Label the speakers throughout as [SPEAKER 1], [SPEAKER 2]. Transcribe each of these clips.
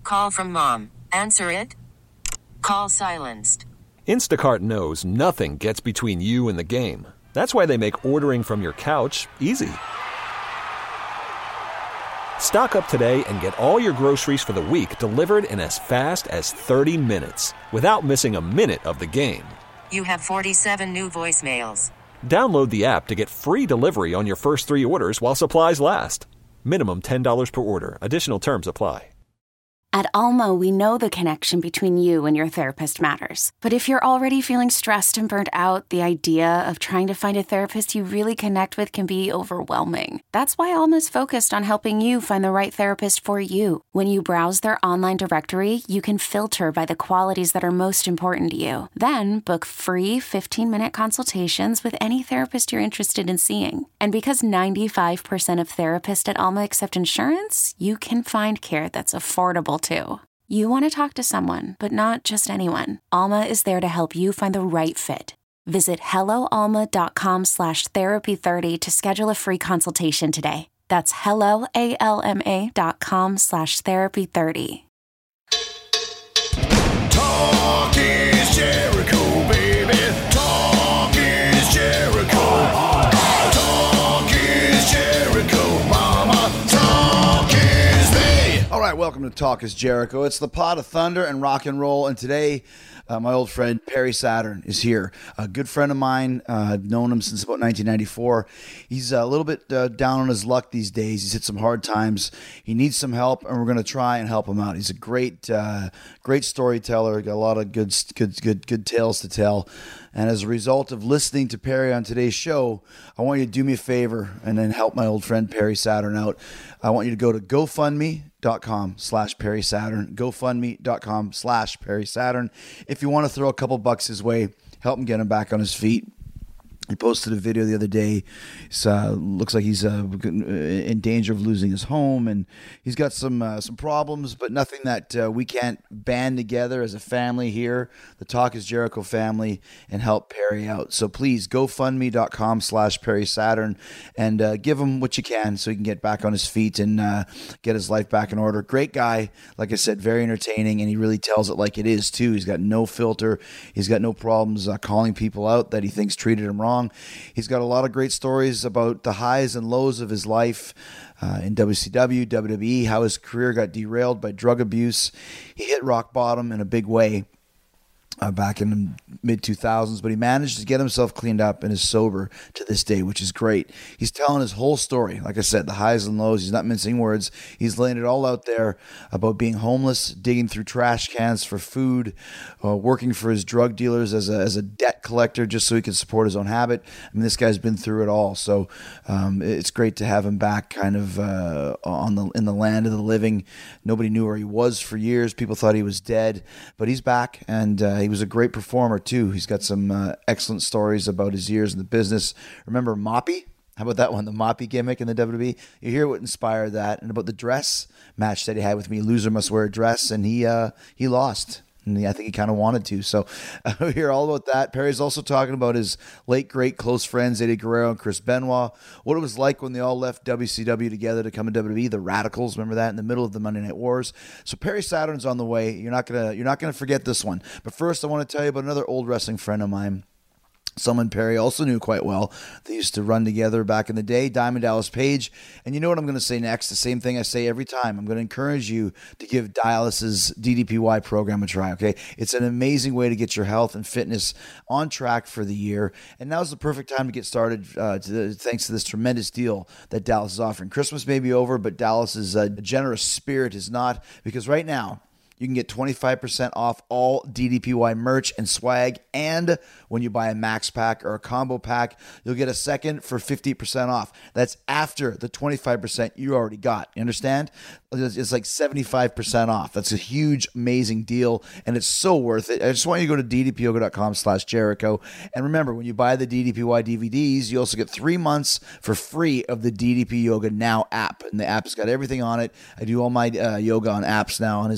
[SPEAKER 1] Call from mom. Answer it. Call silenced.
[SPEAKER 2] Instacart knows nothing gets between you and the game. That's why they make ordering from your couch easy. Stock up today and get all your groceries for the week delivered in as fast as 30 minutes without missing a minute of the game.
[SPEAKER 1] You have 47 new voicemails.
[SPEAKER 2] Download the app to get free delivery on your first 3 orders while supplies last. Minimum $10 per order. Additional terms apply.
[SPEAKER 3] At Alma, we know the connection between you and your therapist matters. But if you're already feeling stressed and burnt out, the idea of trying to find a therapist you really connect with can be overwhelming. That's why Alma's focused on helping you find the right therapist for you. When you browse their online directory, you can filter by the qualities that are most important to you. Then book free 15-minute consultations with any therapist you're interested in seeing. And because 95% of therapists at Alma accept insurance, you can find care that's affordable too. You want to talk to someone, but not just anyone. Alma is there to help you find the right fit. Visit helloalma.com/therapy30 to schedule a free consultation today. That's helloalma.com/therapy30.
[SPEAKER 4] Talk is Jericho, baby. Talk is Jericho. Talk is Jericho, mama. Talk is me. All right, welcome to Talk is Jericho. It's the pot of thunder and rock and roll, and today my old friend Perry Saturn is here. A good friend of mine. I've known him since about 1994. He's a little bit down on his luck these days. He's hit some hard times. He needs some help, and we're going to try and help him out. He's a great storyteller. Got a lot of good tales to tell. And as a result of listening to Perry on today's show, I want you to do me a favor and then help my old friend Perry Saturn out. I want you to go to GoFundMe.com/Perry Saturn. GoFundMe.com/Perry Saturn. If you want to throw a couple bucks his way, help him get him back on his feet. He posted a video the other day. Looks like he's in danger of losing his home, and he's got some problems, but nothing that we can't band together as a family here, the Talk is Jericho family, and help Perry out. So please, GoFundMe.com/Perry Saturn, and give him what you can so he can get back on his feet and get his life back in order. Great guy, like I said, very entertaining, and he really tells it like it is too. He's got no filter. He's got no problems calling people out that he thinks treated him wrong. He's got a lot of great stories about the highs and lows of his life in WCW, WWE, how his career got derailed by drug abuse. He hit rock bottom in a big way back in the mid-2000s, but he managed to get himself cleaned up and is sober to this day, which is great. He's telling his whole story. Like I said, the highs and lows. He's not mincing words. He's laying it all out there about being homeless, digging through trash cans for food, working for his drug dealers as a debt collector just so he can support his own habit. I mean, this guy's been through it all, so it's great to have him back kind of in the land of the living. Nobody knew where he was for years. People thought he was dead, but he's back, and he was a great performer too. He's got some excellent stories about his years in the business. Remember Moppy? How about that one? The Moppy gimmick in the WWE. You hear what inspired that, and about the dress match that he had with me. Loser must wear a dress, and he lost. And I think he kind of wanted to. So we hear all about that. Perry's also talking about his late, great close friends, Eddie Guerrero and Chris Benoit. What it was like when they all left WCW together to come to WWE. The Radicals, remember that, in the middle of the Monday Night Wars. So Perry Saturn's on the way. You're not gonna forget this one. But first, I want to tell you about another old wrestling friend of mine. Someone Perry also knew quite well. They used to run together back in the day, Diamond Dallas Page. And you know what I'm going to say next? The same thing I say every time. I'm going to encourage you to give Dallas's DDPY program a try, okay? It's an amazing way to get your health and fitness on track for the year. And now's the perfect time to get started thanks to this tremendous deal that Dallas is offering. Christmas may be over, but Dallas's generous spirit is not, because right now, you can get 25% off all DDPY merch and swag. And when you buy a max pack or a combo pack, you'll get a second for 50% off. That's after the 25% you already got. You understand? It's like 75% off. That's a huge, amazing deal, and it's so worth it. I just want you to go to ddpyoga.com/Jericho. And remember, when you buy the DDPY DVDs, you also get 3 months for free of the DDP Yoga Now app. And the app has got everything on it. I do all my yoga on his app now.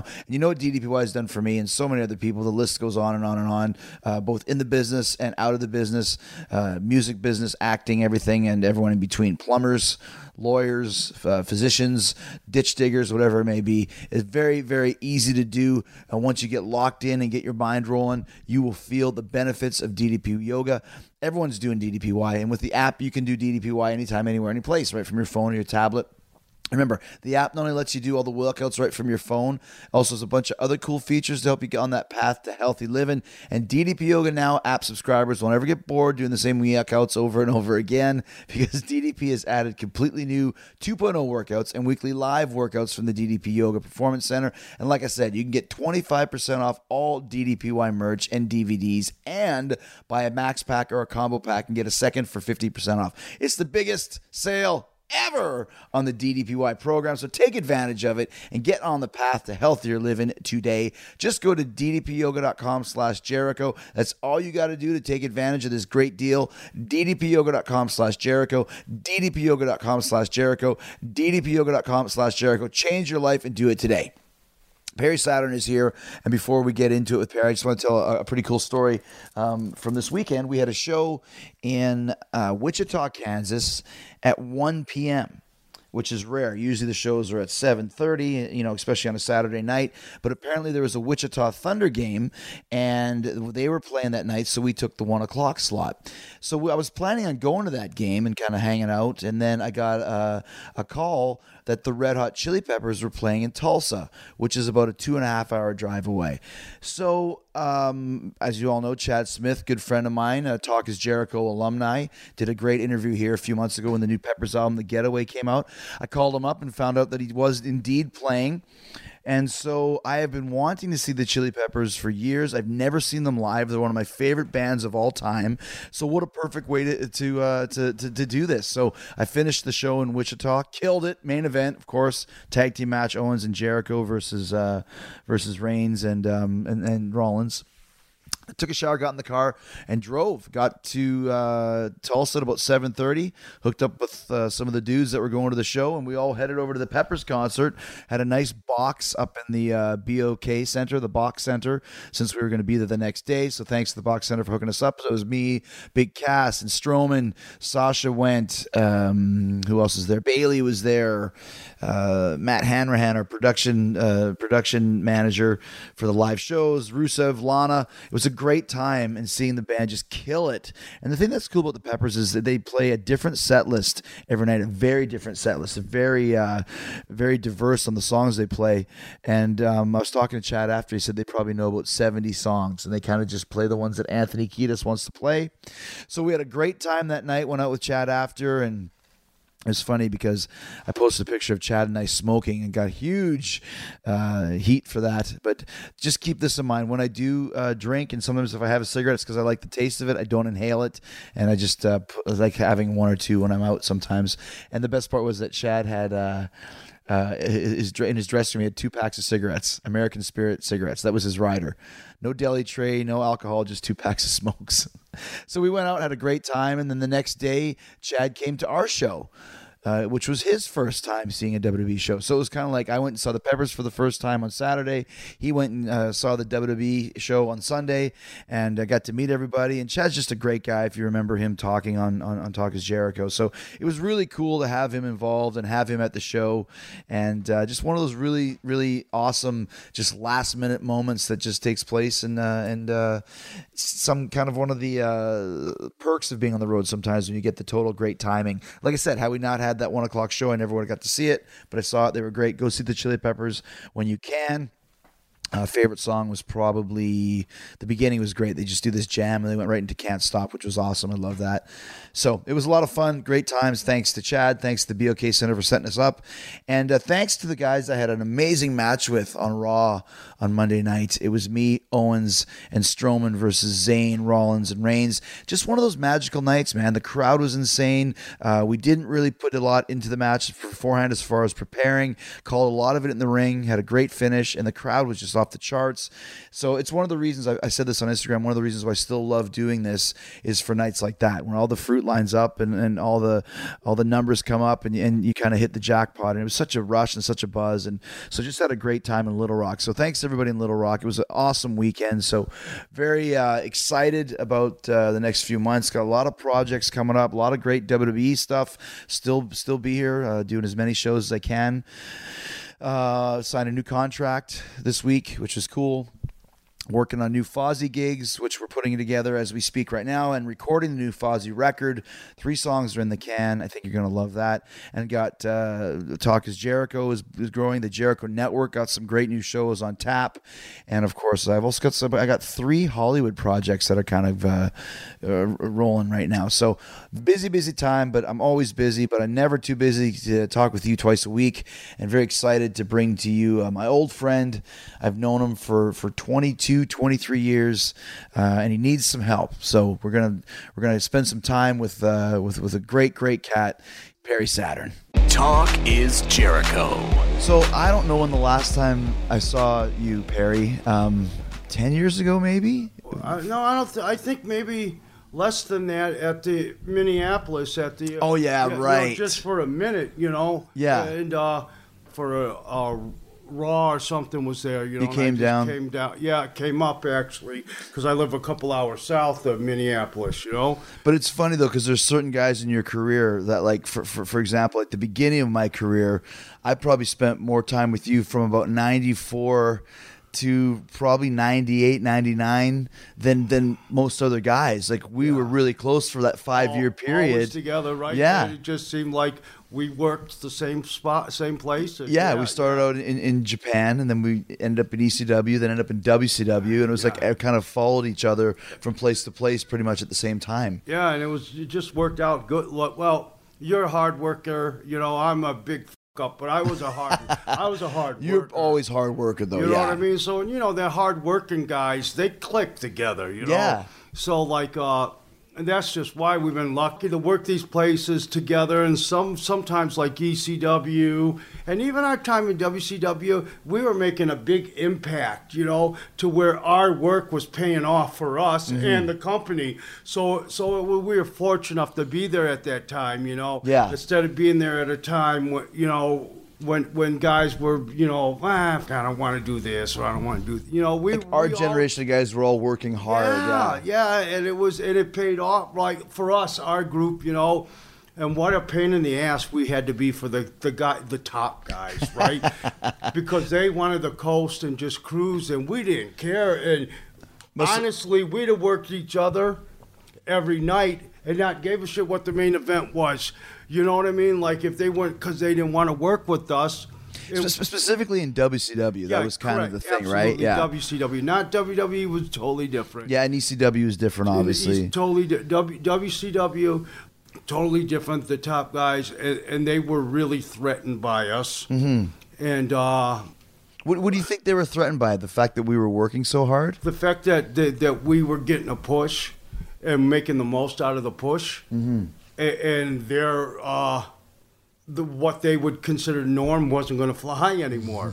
[SPEAKER 4] now. And you know what DDPY has done for me and so many other people. The list goes on and on and on, both in the business and out of the business, music business, acting, everything, and everyone in between. Plumbers, lawyers, physicians, ditch diggers, whatever it may be. It's very, very easy to do. And once you get locked in and get your mind rolling, you will feel the benefits of DDP Yoga. Everyone's doing DDPY, and with the app, you can do DDPY anytime, anywhere, any place, right from your phone or your tablet. Remember, the app not only lets you do all the workouts right from your phone, also has a bunch of other cool features to help you get on that path to healthy living. And DDP Yoga Now app subscribers won't ever get bored doing the same workouts over and over again, because DDP has added completely new 2.0 workouts and weekly live workouts from the DDP Yoga Performance Center. And like I said, you can get 25% off all DDPY merch and DVDs, and buy a max pack or a combo pack and get a second for 50% off. It's the biggest sale ever on the DDPY program, so take advantage of it and get on the path to healthier living today. Just go to ddpyoga.com/Jericho. That's all you got to do to take advantage of this great deal. ddpyoga.com/Jericho, ddpyoga.com/Jericho, ddpyoga.com/Jericho. Change your life and do it today. Perry Saturn is here, and before we get into it with Perry, I just want to tell a pretty cool story from this weekend. We had a show in Wichita, Kansas at 1 p.m., which is rare. Usually the shows are at 7:30, especially on a Saturday night. But apparently there was a Wichita Thunder game, and they were playing that night, so we took the 1 o'clock slot. So I was planning on going to that game and kind of hanging out, and then I got a call that the Red Hot Chili Peppers were playing in Tulsa, which is about a 2.5-hour drive away. So, as you all know, Chad Smith, good friend of mine, Talk is Jericho alumni, did a great interview here a few months ago when the new Peppers album, The Getaway, came out. I called him up and found out that he was indeed playing. And so I have been wanting to see the Chili Peppers for years. I've never seen them live. They're one of my favorite bands of all time. So what a perfect way to do this. So I finished the show in Wichita, killed it. Main event, of course, tag team match: Owens and Jericho versus Reigns and Rollins. I took a shower, got in the car, and drove. Got to Tulsa at about 7:30. Hooked up with some of the dudes that were going to the show, and we all headed over to the Peppers concert. Had a nice box up in the BOK Center, the Box Center, since we were going to be there the next day. So thanks to the Box Center for hooking us up. So it was me, Big Cass, and Strowman. Sasha went. Who else was there? Bailey was there. Matt Hanrahan, our production manager for the live shows. Rusev, Lana. It was a great time, and seeing the band just kill it. And the thing that's cool about the Peppers is that they play a different set list every night, a very different set list, a very very diverse on the songs they play. And I was talking to Chad after. He said they probably know about 70 songs, and they kind of just play the ones that Anthony Kiedis wants to play. So we had a great time that night, went out with Chad after, and it was funny because I posted a picture of Chad and I smoking and got huge heat for that. But just keep this in mind. When I do drink, and sometimes if I have a cigarette, it's because I like the taste of it. I don't inhale it. And I just like having one or two when I'm out sometimes. And the best part was that Chad had... in his dressing room, he had 2 packs of cigarettes, American Spirit cigarettes. That was his rider. No deli tray, no alcohol, just 2 packs of smokes. So we went out, had a great time, and then the next day, Chad came to our show, which was his first time seeing a WWE show. So it was kind of like I went and saw the Peppers for the first time on Saturday. He went and saw the WWE show on Sunday, and I got to meet everybody. And Chad's just a great guy, if you remember him talking on Talk is Jericho. So it was really cool to have him involved and have him at the show. And just one of those really, really awesome, just last-minute moments that just takes place. And some kind of one of the perks of being on the road sometimes when you get the total great timing. Like I said, had we not had that 1 o'clock show, I never would have got to see it, but I saw it. They were great. Go see the Chili Peppers when you can. Favorite song was probably, the beginning was great. They just do this jam and they went right into Can't Stop, which was awesome. I love that. So it was a lot of fun, great times. Thanks to Chad. Thanks to the BOK Center for setting us up. And thanks to the guys I had an amazing match with on Raw on Monday night. It was me, Owens, and Strowman versus Zayn, Rollins, and Reigns. Just one of those magical nights, man. The crowd was insane. We didn't really put a lot into the match beforehand as far as preparing. Called a lot of it in the ring, had a great finish, and the crowd was just off off the charts. So it's one of the reasons I said this on Instagram. One of the reasons why I still love doing this is for nights like that, when all the fruit lines up and all the numbers come up and you kind of hit the jackpot. And it was such a rush and such a buzz. And so just had a great time in Little Rock. So thanks to everybody in Little Rock. It was an awesome weekend. So very excited about the next few months. Got a lot of projects coming up, a lot of great WWE stuff. Still be here doing as many shows as I can. Signed a new contract this week, which is cool. Working on new Fozzy gigs, which we're putting together as we speak right now, and recording the new Fozzy record. 3 songs are in the can. I think you're going to love that. And got Talk is Jericho is growing. The Jericho Network got some great new shows on tap. And of course, I've also got I got 3 Hollywood projects that are kind of rolling right now. So busy time, but I'm always busy, but I'm never too busy to talk with you twice a week. And very excited to bring to you my old friend. I've known him for 23 years, and he needs some help. So we're gonna spend some time with a great cat, Perry Saturn.
[SPEAKER 5] Talk is Jericho.
[SPEAKER 4] So I don't know when the last time I saw you, Perry. 10 years ago, maybe?
[SPEAKER 6] No, I don't. I think maybe less than that at the Minneapolis at the.
[SPEAKER 4] Oh yeah, right.
[SPEAKER 6] Just for a minute,
[SPEAKER 4] Yeah.
[SPEAKER 6] And for a Raw or something was there,
[SPEAKER 4] You came down?
[SPEAKER 6] Came down. Yeah, it came up actually because I live a couple hours south of Minneapolis.
[SPEAKER 4] But it's funny though, because there's certain guys in your career that, like, for example, at the beginning of my career, I probably spent more time with you from about 94 to probably 98, 99 than most other guys. Like, we were really close for that 5-year period.
[SPEAKER 6] Always together, right?
[SPEAKER 4] Yeah.
[SPEAKER 6] It just seemed like we worked the same spot, same place.
[SPEAKER 4] Yeah, we started out in Japan, and then we ended up in ECW, then ended up in WCW, and it was like I kind of followed each other from place to place pretty much at the same time.
[SPEAKER 6] Yeah, and it just worked out good. Well, you're a hard worker. I'm a big up, but I was a hard worker.
[SPEAKER 4] You're always hard worker though.
[SPEAKER 6] You know what I mean? So they're hard working guys. They click together.
[SPEAKER 4] Yeah.
[SPEAKER 6] So and that's just why we've been lucky to work these places together. And sometimes like ECW and even our time in WCW, we were making a big impact, to where our work was paying off for us and the company. So we were fortunate enough to be there at that time,
[SPEAKER 4] Yeah.
[SPEAKER 6] Instead of being there at a time when guys were, I don't want to do this or I don't want to do,
[SPEAKER 4] our generation of guys were all working hard.
[SPEAKER 6] Yeah, and it paid off, like, for us, our group, and what a pain in the ass we had to be for the top guys, right? Because they wanted the coast and just cruise, and we didn't care. And honestly, we'd have worked each other every night and not gave a shit what the main event was. You know what I mean? Like, if they weren't, because they didn't want to work with us.
[SPEAKER 4] Specifically in WCW, that was kind of the thing, right? Yeah.
[SPEAKER 6] WCW, not WWE, was totally different.
[SPEAKER 4] Yeah, and ECW is different, obviously.
[SPEAKER 6] WCW, totally different. The top guys, and they were really threatened by us. Mm-hmm. And
[SPEAKER 4] what do you think they were threatened by? The fact that we were working so hard?
[SPEAKER 6] The fact that we were getting a push and making the most out of the push. Mm-hmm. And their what they would consider norm wasn't going to fly anymore.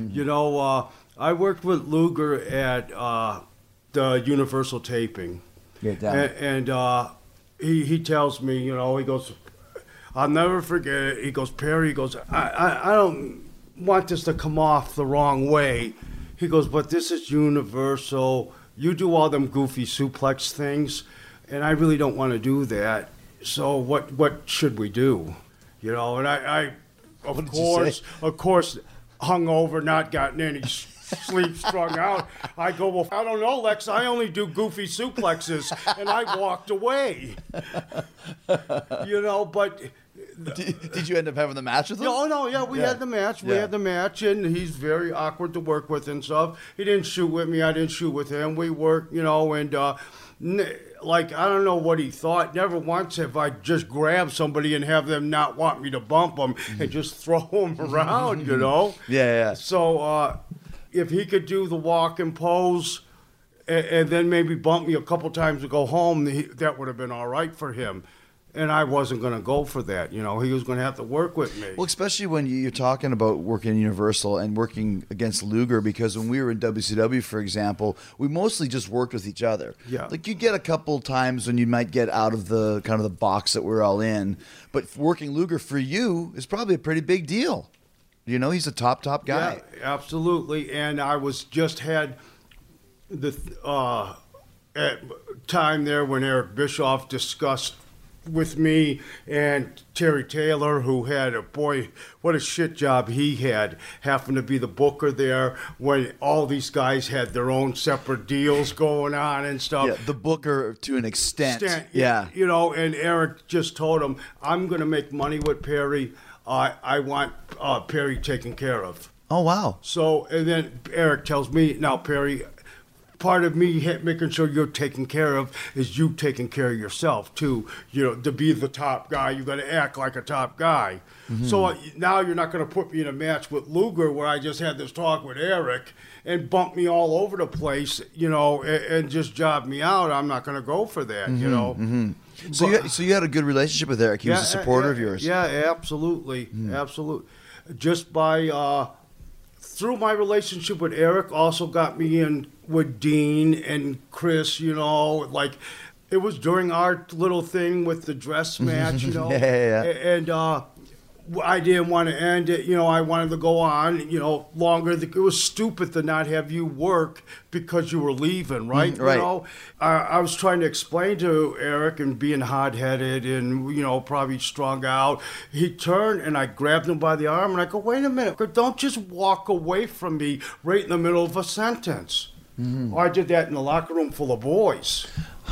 [SPEAKER 6] I worked with Luger at the Universal taping.
[SPEAKER 4] Get down.
[SPEAKER 6] And he tells me, he goes, I'll never forget it. He goes, Perry, he goes, I don't want this to come off the wrong way. He goes, but this is Universal. You do all them goofy suplex things, and I really don't want to do that. So what should we do? And I of course, hungover, not gotten any sleep, strung out. I go, well, I don't know, Lex. I only do goofy suplexes, and I walked away. But
[SPEAKER 4] did you end up having the match with him?
[SPEAKER 6] No, yeah, we had the match. We had the match, and he's very awkward to work with and stuff. He didn't shoot with me. I didn't shoot with him. We worked, and. Like, I don't know what he thought. Never once have I just grabbed somebody and have them not want me to bump them and just throw them around,
[SPEAKER 4] Yeah.
[SPEAKER 6] So if he could do the walk and pose and then maybe bump me a couple times to go home, that would have been all right for him. And I wasn't going to go for that. You know, he was going to have to work with me.
[SPEAKER 4] Well, especially when you're talking about working in Universal and working against Luger, because when we were in WCW, for example, we mostly just worked with each other.
[SPEAKER 6] Yeah.
[SPEAKER 4] Like you get a couple times when you might get out of the kind of the box that we're all in, but working Luger for you is probably a pretty big deal. You know, he's a top guy.
[SPEAKER 6] Yeah, absolutely. And I was just had the time there when Eric Bischoff discussed with me and Terry Taylor, who had what a shit job he had, happened to be the booker there when all these guys had their own separate deals going on and stuff.
[SPEAKER 4] Yeah, the booker to an extent.
[SPEAKER 6] Yeah. You know, and Eric just told him, I'm going to make money with Perry. I want Perry taken care of.
[SPEAKER 4] Oh, wow.
[SPEAKER 6] So, and then Eric tells me, now, Perry, part of me making sure you're taken care of is you taking care of yourself too. You know, to be the top guy, you got to act like a top guy. Mm-hmm. So now you're not going to put me in a match with Luger where I just had this talk with Eric and bump me all over the place, you know, and just job me out. I'm not going to go for that, you know.
[SPEAKER 4] Mm-hmm. So you had a good relationship with Eric. He was a supporter of yours.
[SPEAKER 6] Yeah, absolutely, absolutely. Just by through my relationship with Eric, also got me in with Dean and Chris. You know, like it was during our little thing with the dress match. You know, and I didn't want to end it. You know, I wanted to go on, you know, longer. It was stupid to not have you work because you were leaving, right?
[SPEAKER 4] Right.
[SPEAKER 6] You know, I was trying to explain to Eric and being hot-headed and, you know, probably strung out. He turned and I grabbed him by the arm and I go, wait a minute, don't just walk away from me right in the middle of a sentence. Mm-hmm. I did that in the locker room full of boys.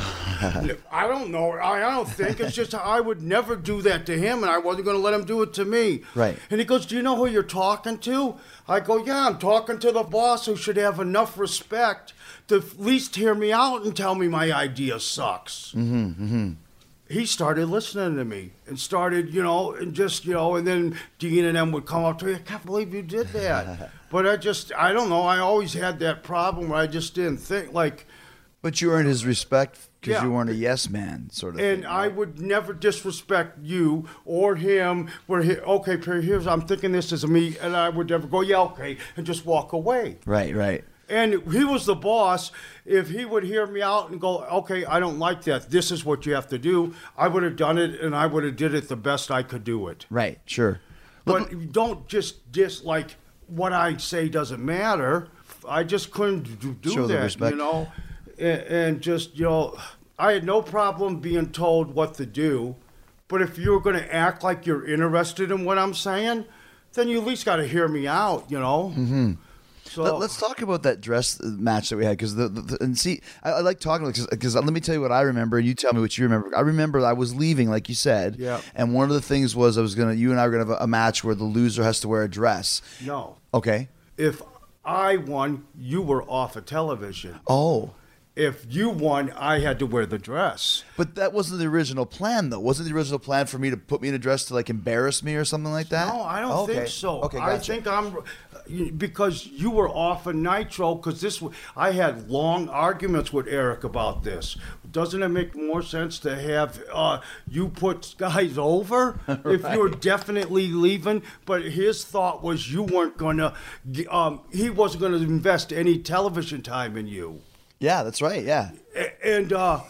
[SPEAKER 6] I don't know. I don't think. It's just I would never do that to him, and I wasn't going to let him do it to me.
[SPEAKER 4] Right.
[SPEAKER 6] And he goes, do you know who you're talking to? I go, yeah, I'm talking to the boss who should have enough respect to at least hear me out and tell me my idea sucks.
[SPEAKER 4] Mm-hmm, mm-hmm.
[SPEAKER 6] He started listening to me and started, you know, and just, you know, and then Dean and them would come up to me, I can't believe you did that. But I don't know. I always had that problem where I just didn't think, like.
[SPEAKER 4] But you earned his respect because you weren't a yes man, sort of.
[SPEAKER 6] And
[SPEAKER 4] thing,
[SPEAKER 6] I would never disrespect you or him. Okay, Perry, I'm thinking this is me, and I would never go, yeah, okay, and just walk away.
[SPEAKER 4] Right.
[SPEAKER 6] And he was the boss. If he would hear me out and go, okay, I don't like that. This is what you have to do. I would have done it, and I would have did it the best I could do it.
[SPEAKER 4] Right, sure.
[SPEAKER 6] But don't just dislike what I say doesn't matter. I just couldn't do
[SPEAKER 4] Show
[SPEAKER 6] that,
[SPEAKER 4] the respect.
[SPEAKER 6] you know. And just, you know, I had no problem being told what to do. But if you're going to act like you're interested in what I'm saying, then you at least got to hear me out, you know.
[SPEAKER 4] Mm-hmm.
[SPEAKER 6] So
[SPEAKER 4] Let's talk about that dress match that we had, because and see, I like talking because let me tell you what I remember, and you tell me what you remember. I remember I was leaving, like you said, and one of the things was you and I were gonna have a match where the loser has to wear a dress.
[SPEAKER 6] No.
[SPEAKER 4] Okay.
[SPEAKER 6] If I won, you were off of television.
[SPEAKER 4] Oh.
[SPEAKER 6] If you won, I had to wear the dress.
[SPEAKER 4] But that wasn't the original plan, though. Wasn't the original plan for me to put me in a dress to, like, embarrass me or something like that?
[SPEAKER 6] No, I don't think so.
[SPEAKER 4] Okay, gotcha.
[SPEAKER 6] I think because you were off of Nitro, because I had long arguments with Eric about this. Doesn't it make more sense to have you put guys over if you're definitely leaving? But his thought was you weren't going to, he wasn't going to invest any television time in you.
[SPEAKER 4] Yeah, that's right, yeah.
[SPEAKER 6] And,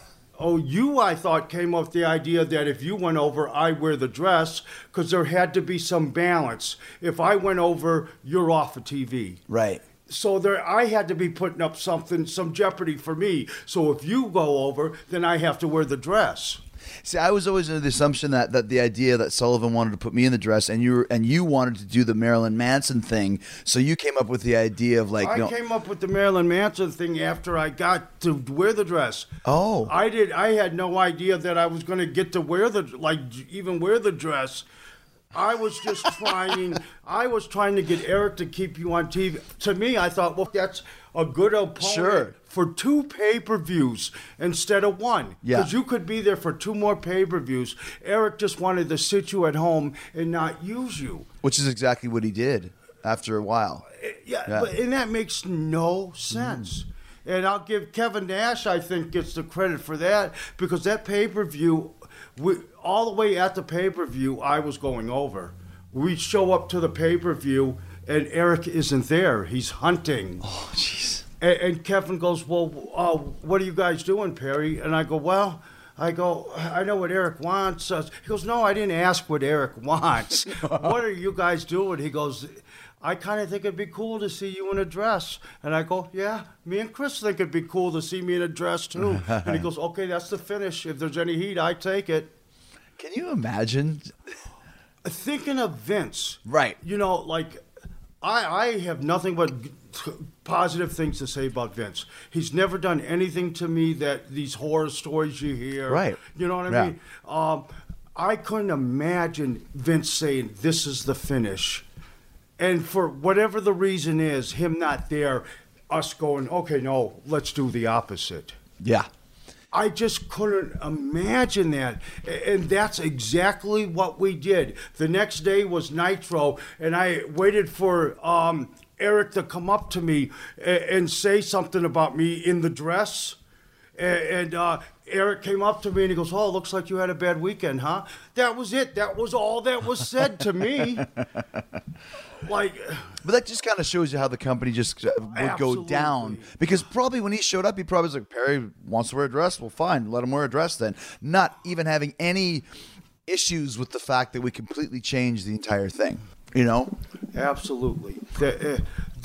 [SPEAKER 6] you, I thought, came up with the idea that if you went over, I wear the dress, because there had to be some balance. If I went over, you're off of TV.
[SPEAKER 4] Right.
[SPEAKER 6] So I had to be putting up some jeopardy for me. So if you go over, then I have to wear the dress.
[SPEAKER 4] See, I was always under the assumption that the idea that Sullivan wanted to put me in the dress, and you wanted to do the Marilyn Manson thing, so you came up with the idea of like.
[SPEAKER 6] I came up with the Marilyn Manson thing after I got to wear the dress.
[SPEAKER 4] Oh.
[SPEAKER 6] I did. I had no idea that I was going to get to wear even wear the dress. I was just trying. I was trying to get Eric to keep you on TV. To me, I thought, well, that's a good opponent for 2 pay-per-views instead of 1.
[SPEAKER 4] Yeah.
[SPEAKER 6] Because you could be there for 2 more pay-per-views. Eric just wanted to sit you at home and not use you.
[SPEAKER 4] Which is exactly what he did after a while.
[SPEAKER 6] Yeah. And that makes no sense. And I'll give Kevin Nash, I think, gets the credit for that, because that pay-per-view all the way at the pay-per-view, I was going over. We show up to the pay-per-view, and Eric isn't there. He's hunting.
[SPEAKER 4] Oh, jeez.
[SPEAKER 6] And Kevin goes, well, what are you guys doing, Perry? And I go, I know what Eric wants. He goes, no, I didn't ask what Eric wants. What are you guys doing? He goes, I kind of think it'd be cool to see you in a dress. And I go, yeah, me and Chris think it'd be cool to see me in a dress, too. And he goes, okay, that's the finish. If there's any heat, I take it.
[SPEAKER 4] Can you imagine?
[SPEAKER 6] Thinking of Vince.
[SPEAKER 4] Right.
[SPEAKER 6] You know, like, I have nothing but positive things to say about Vince. He's never done anything to me that these horror stories you hear.
[SPEAKER 4] Right.
[SPEAKER 6] You know what I mean? I couldn't imagine Vince saying, this is the finish. And for whatever the reason is, him not there, us going, okay, no, let's do the opposite.
[SPEAKER 4] Yeah.
[SPEAKER 6] I just couldn't imagine that. And that's exactly what we did. The next day was Nitro, and I waited for Eric to come up to me and say something about me in the dress. And Eric came up to me and he goes, oh, looks like you had a bad weekend, huh? That was it. That was all that was said to me. But
[SPEAKER 4] that just kind of shows you how the company just would go down. Because probably when he showed up, he probably was like, Perry wants to wear a dress? Well, fine, let him wear a dress then. Not even having any issues with the fact that we completely changed the entire thing, you know?
[SPEAKER 6] Absolutely. The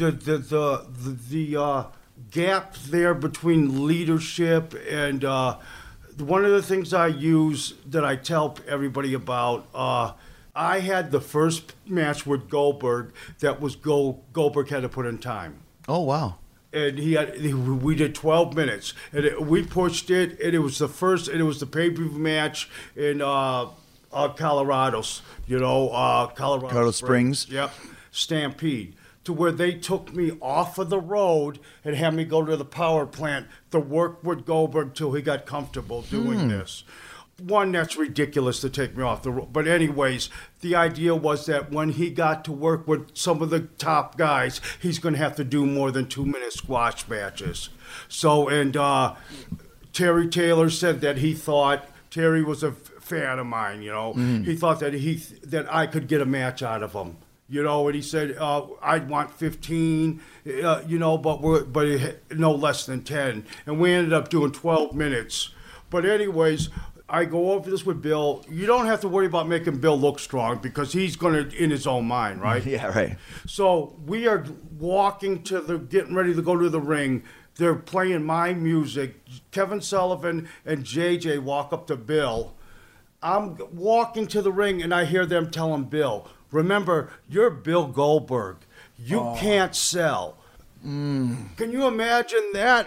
[SPEAKER 6] gap there between leadership and one of the things I use that I tell everybody about, I had the first match with Goldberg that was Goldberg had to put in time.
[SPEAKER 4] Oh, wow.
[SPEAKER 6] And we did 12 minutes. And we pushed it, and it was the pay-per-view match in Colorado, Colorado
[SPEAKER 4] Springs.
[SPEAKER 6] Yep, Stampede. To where they took me off of the road and had me go to the power plant to work with Goldberg till he got comfortable doing this. One, that's ridiculous to take me off the road. But anyways, the idea was that when he got to work with some of the top guys, he's going to have to do more than 2-minute squash matches. So, and Terry Taylor said that he thought, Terry was a fan of mine, you know. He thought that I could get a match out of him. You know, and he said, I'd want 15, but no less than 10. And we ended up doing 12 minutes. But anyways, I go over this with Bill. You don't have to worry about making Bill look strong because he's going to, in his own mind, right?
[SPEAKER 4] Yeah, right.
[SPEAKER 6] So we are getting ready to go to the ring. They're playing my music. Kevin Sullivan and JJ walk up to Bill. I'm walking to the ring, and I hear them telling Bill, remember, you're Bill Goldberg. You can't sell. Can you imagine that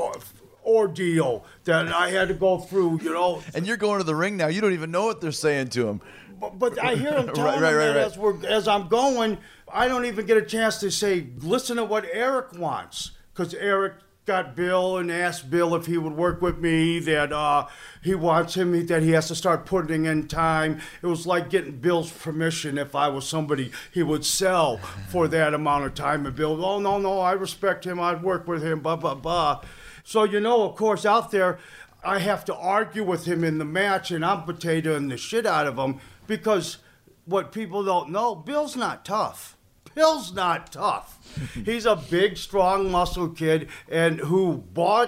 [SPEAKER 6] ordeal that I had to go through, you know?
[SPEAKER 4] And you're going to the ring now. You don't even know what they're saying to him.
[SPEAKER 6] But I hear him telling me that as I'm going, I don't even get a chance to say, listen to what Eric wants. Because Eric got Bill and asked Bill if he would work with me, that he wants him, that he has to start putting in time. It was like getting Bill's permission. If I was somebody, he would sell for that amount of time. And Bill, oh, no, I respect him. I'd work with him, blah, blah, blah. So, you know, of course, out there, I have to argue with him in the match, and I'm potatoing the shit out of him because what people don't know, Bill's not tough. Bill's not tough. He's a big, strong, muscle kid, and bought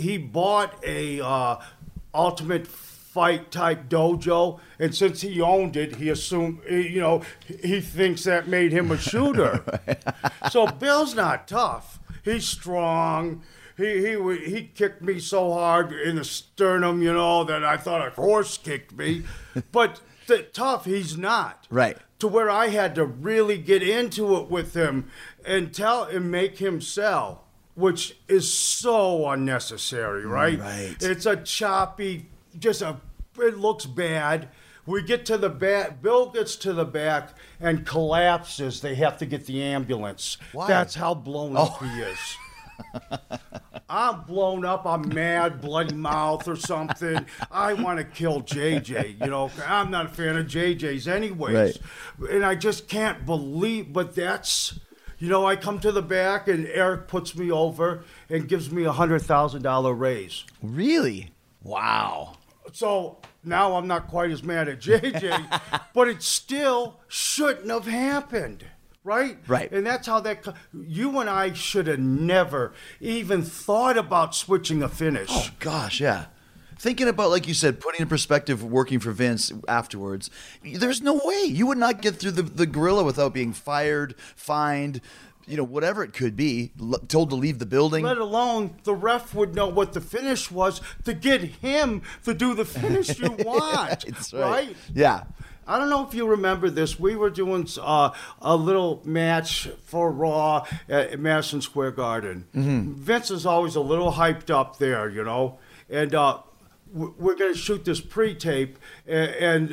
[SPEAKER 6] a Ultimate Fight type dojo, and since he owned it, he assumed, he thinks that made him a shooter. So Bill's not tough. He's strong. He kicked me so hard in the sternum, that I thought a horse kicked me. But tough, he's not.
[SPEAKER 4] Right.
[SPEAKER 6] To where I had to really get into it with him and make him sell, which is so unnecessary, right?
[SPEAKER 4] Right.
[SPEAKER 6] It's a choppy, it looks bad. We get to the back, Bill gets to the back and collapses. They have to get the ambulance.
[SPEAKER 4] Why?
[SPEAKER 6] That's how blown up he is. I'm blown up. I'm mad, bloody mouth or something. I want to kill JJ. I'm not a fan of JJ's anyways.
[SPEAKER 4] Right.
[SPEAKER 6] And I just can't believe, but that's, I come to the back and Eric puts me over and gives me $100,000 raise.
[SPEAKER 4] Really? Wow.
[SPEAKER 6] So now I'm not quite as mad at JJ, but it still shouldn't have happened. Right?
[SPEAKER 4] Right.
[SPEAKER 6] And that's how you and I should have never even thought about switching a finish.
[SPEAKER 4] Oh, gosh, yeah. Thinking about, like you said, putting in perspective working for Vince afterwards, there's no way. You would not get through the gorilla without being fired, fined, whatever it could be, told to leave the building.
[SPEAKER 6] Let alone the ref would know what the finish was to get him to do the finish you want.
[SPEAKER 4] That's
[SPEAKER 6] right?
[SPEAKER 4] Yeah.
[SPEAKER 6] I don't know if you remember this. We were doing a little match for Raw at Madison Square Garden. Mm-hmm. Vince is always a little hyped up there, and we're going to shoot this pre-tape, and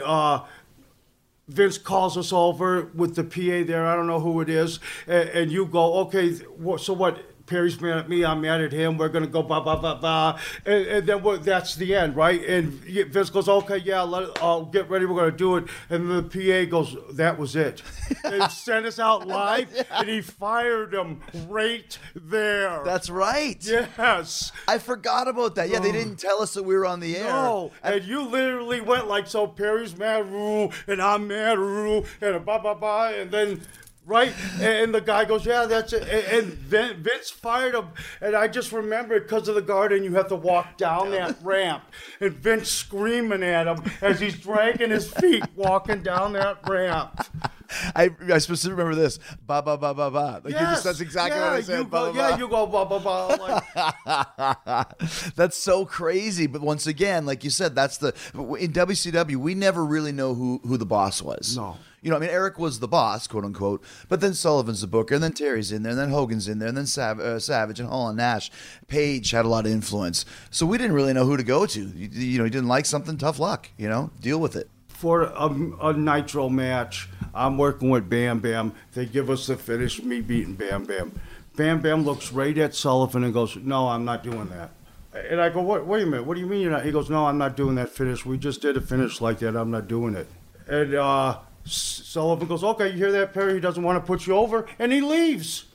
[SPEAKER 6] Vince calls us over with the PA there. I don't know who it is, and you go, okay, so what? Perry's mad at me, I'm mad at him, we're going to go blah, blah, blah, blah. And then that's the end, right? And Vince goes, okay, yeah, I'll get ready, we're going to do it. And the PA goes, that was it. And he sent us out live, and he fired him right there.
[SPEAKER 4] That's right.
[SPEAKER 6] Yes.
[SPEAKER 4] I forgot about that. Yeah, they didn't tell us that we were on the air.
[SPEAKER 6] No, and you literally went like, so Perry's mad, and I'm mad, and blah, blah, blah, and then... Right? And the guy goes, yeah, that's it. And then Vince fired him. And I just remember because of the garden, you have to walk down that ramp. And Vince screaming at him as he's dragging his feet walking down that ramp.
[SPEAKER 4] I specifically remember this. Ba, ba, ba, ba, ba. Like that's exactly what I said.
[SPEAKER 6] You go, you go, ba, ba, ba. Like.
[SPEAKER 4] That's so crazy. But once again, like you said, in WCW, we never really know who the boss was.
[SPEAKER 6] No.
[SPEAKER 4] Eric was the boss, quote unquote, but then Sullivan's the booker, and then Terry's in there, and then Hogan's in there, and then Savage and Hall and Nash. Page had a lot of influence. So we didn't really know who to go to. He didn't like something, tough luck, deal with it.
[SPEAKER 6] For a Nitro match, I'm working with Bam Bam. They give us the finish, me beating Bam Bam. Bam Bam looks right at Sullivan and goes, no, I'm not doing that. And I go, wait a minute, what do you mean you're not? He goes, no, I'm not doing that finish. We just did a finish like that. I'm not doing it. And Sullivan goes, okay, you hear that, Perry? He doesn't want to put you over, and he leaves.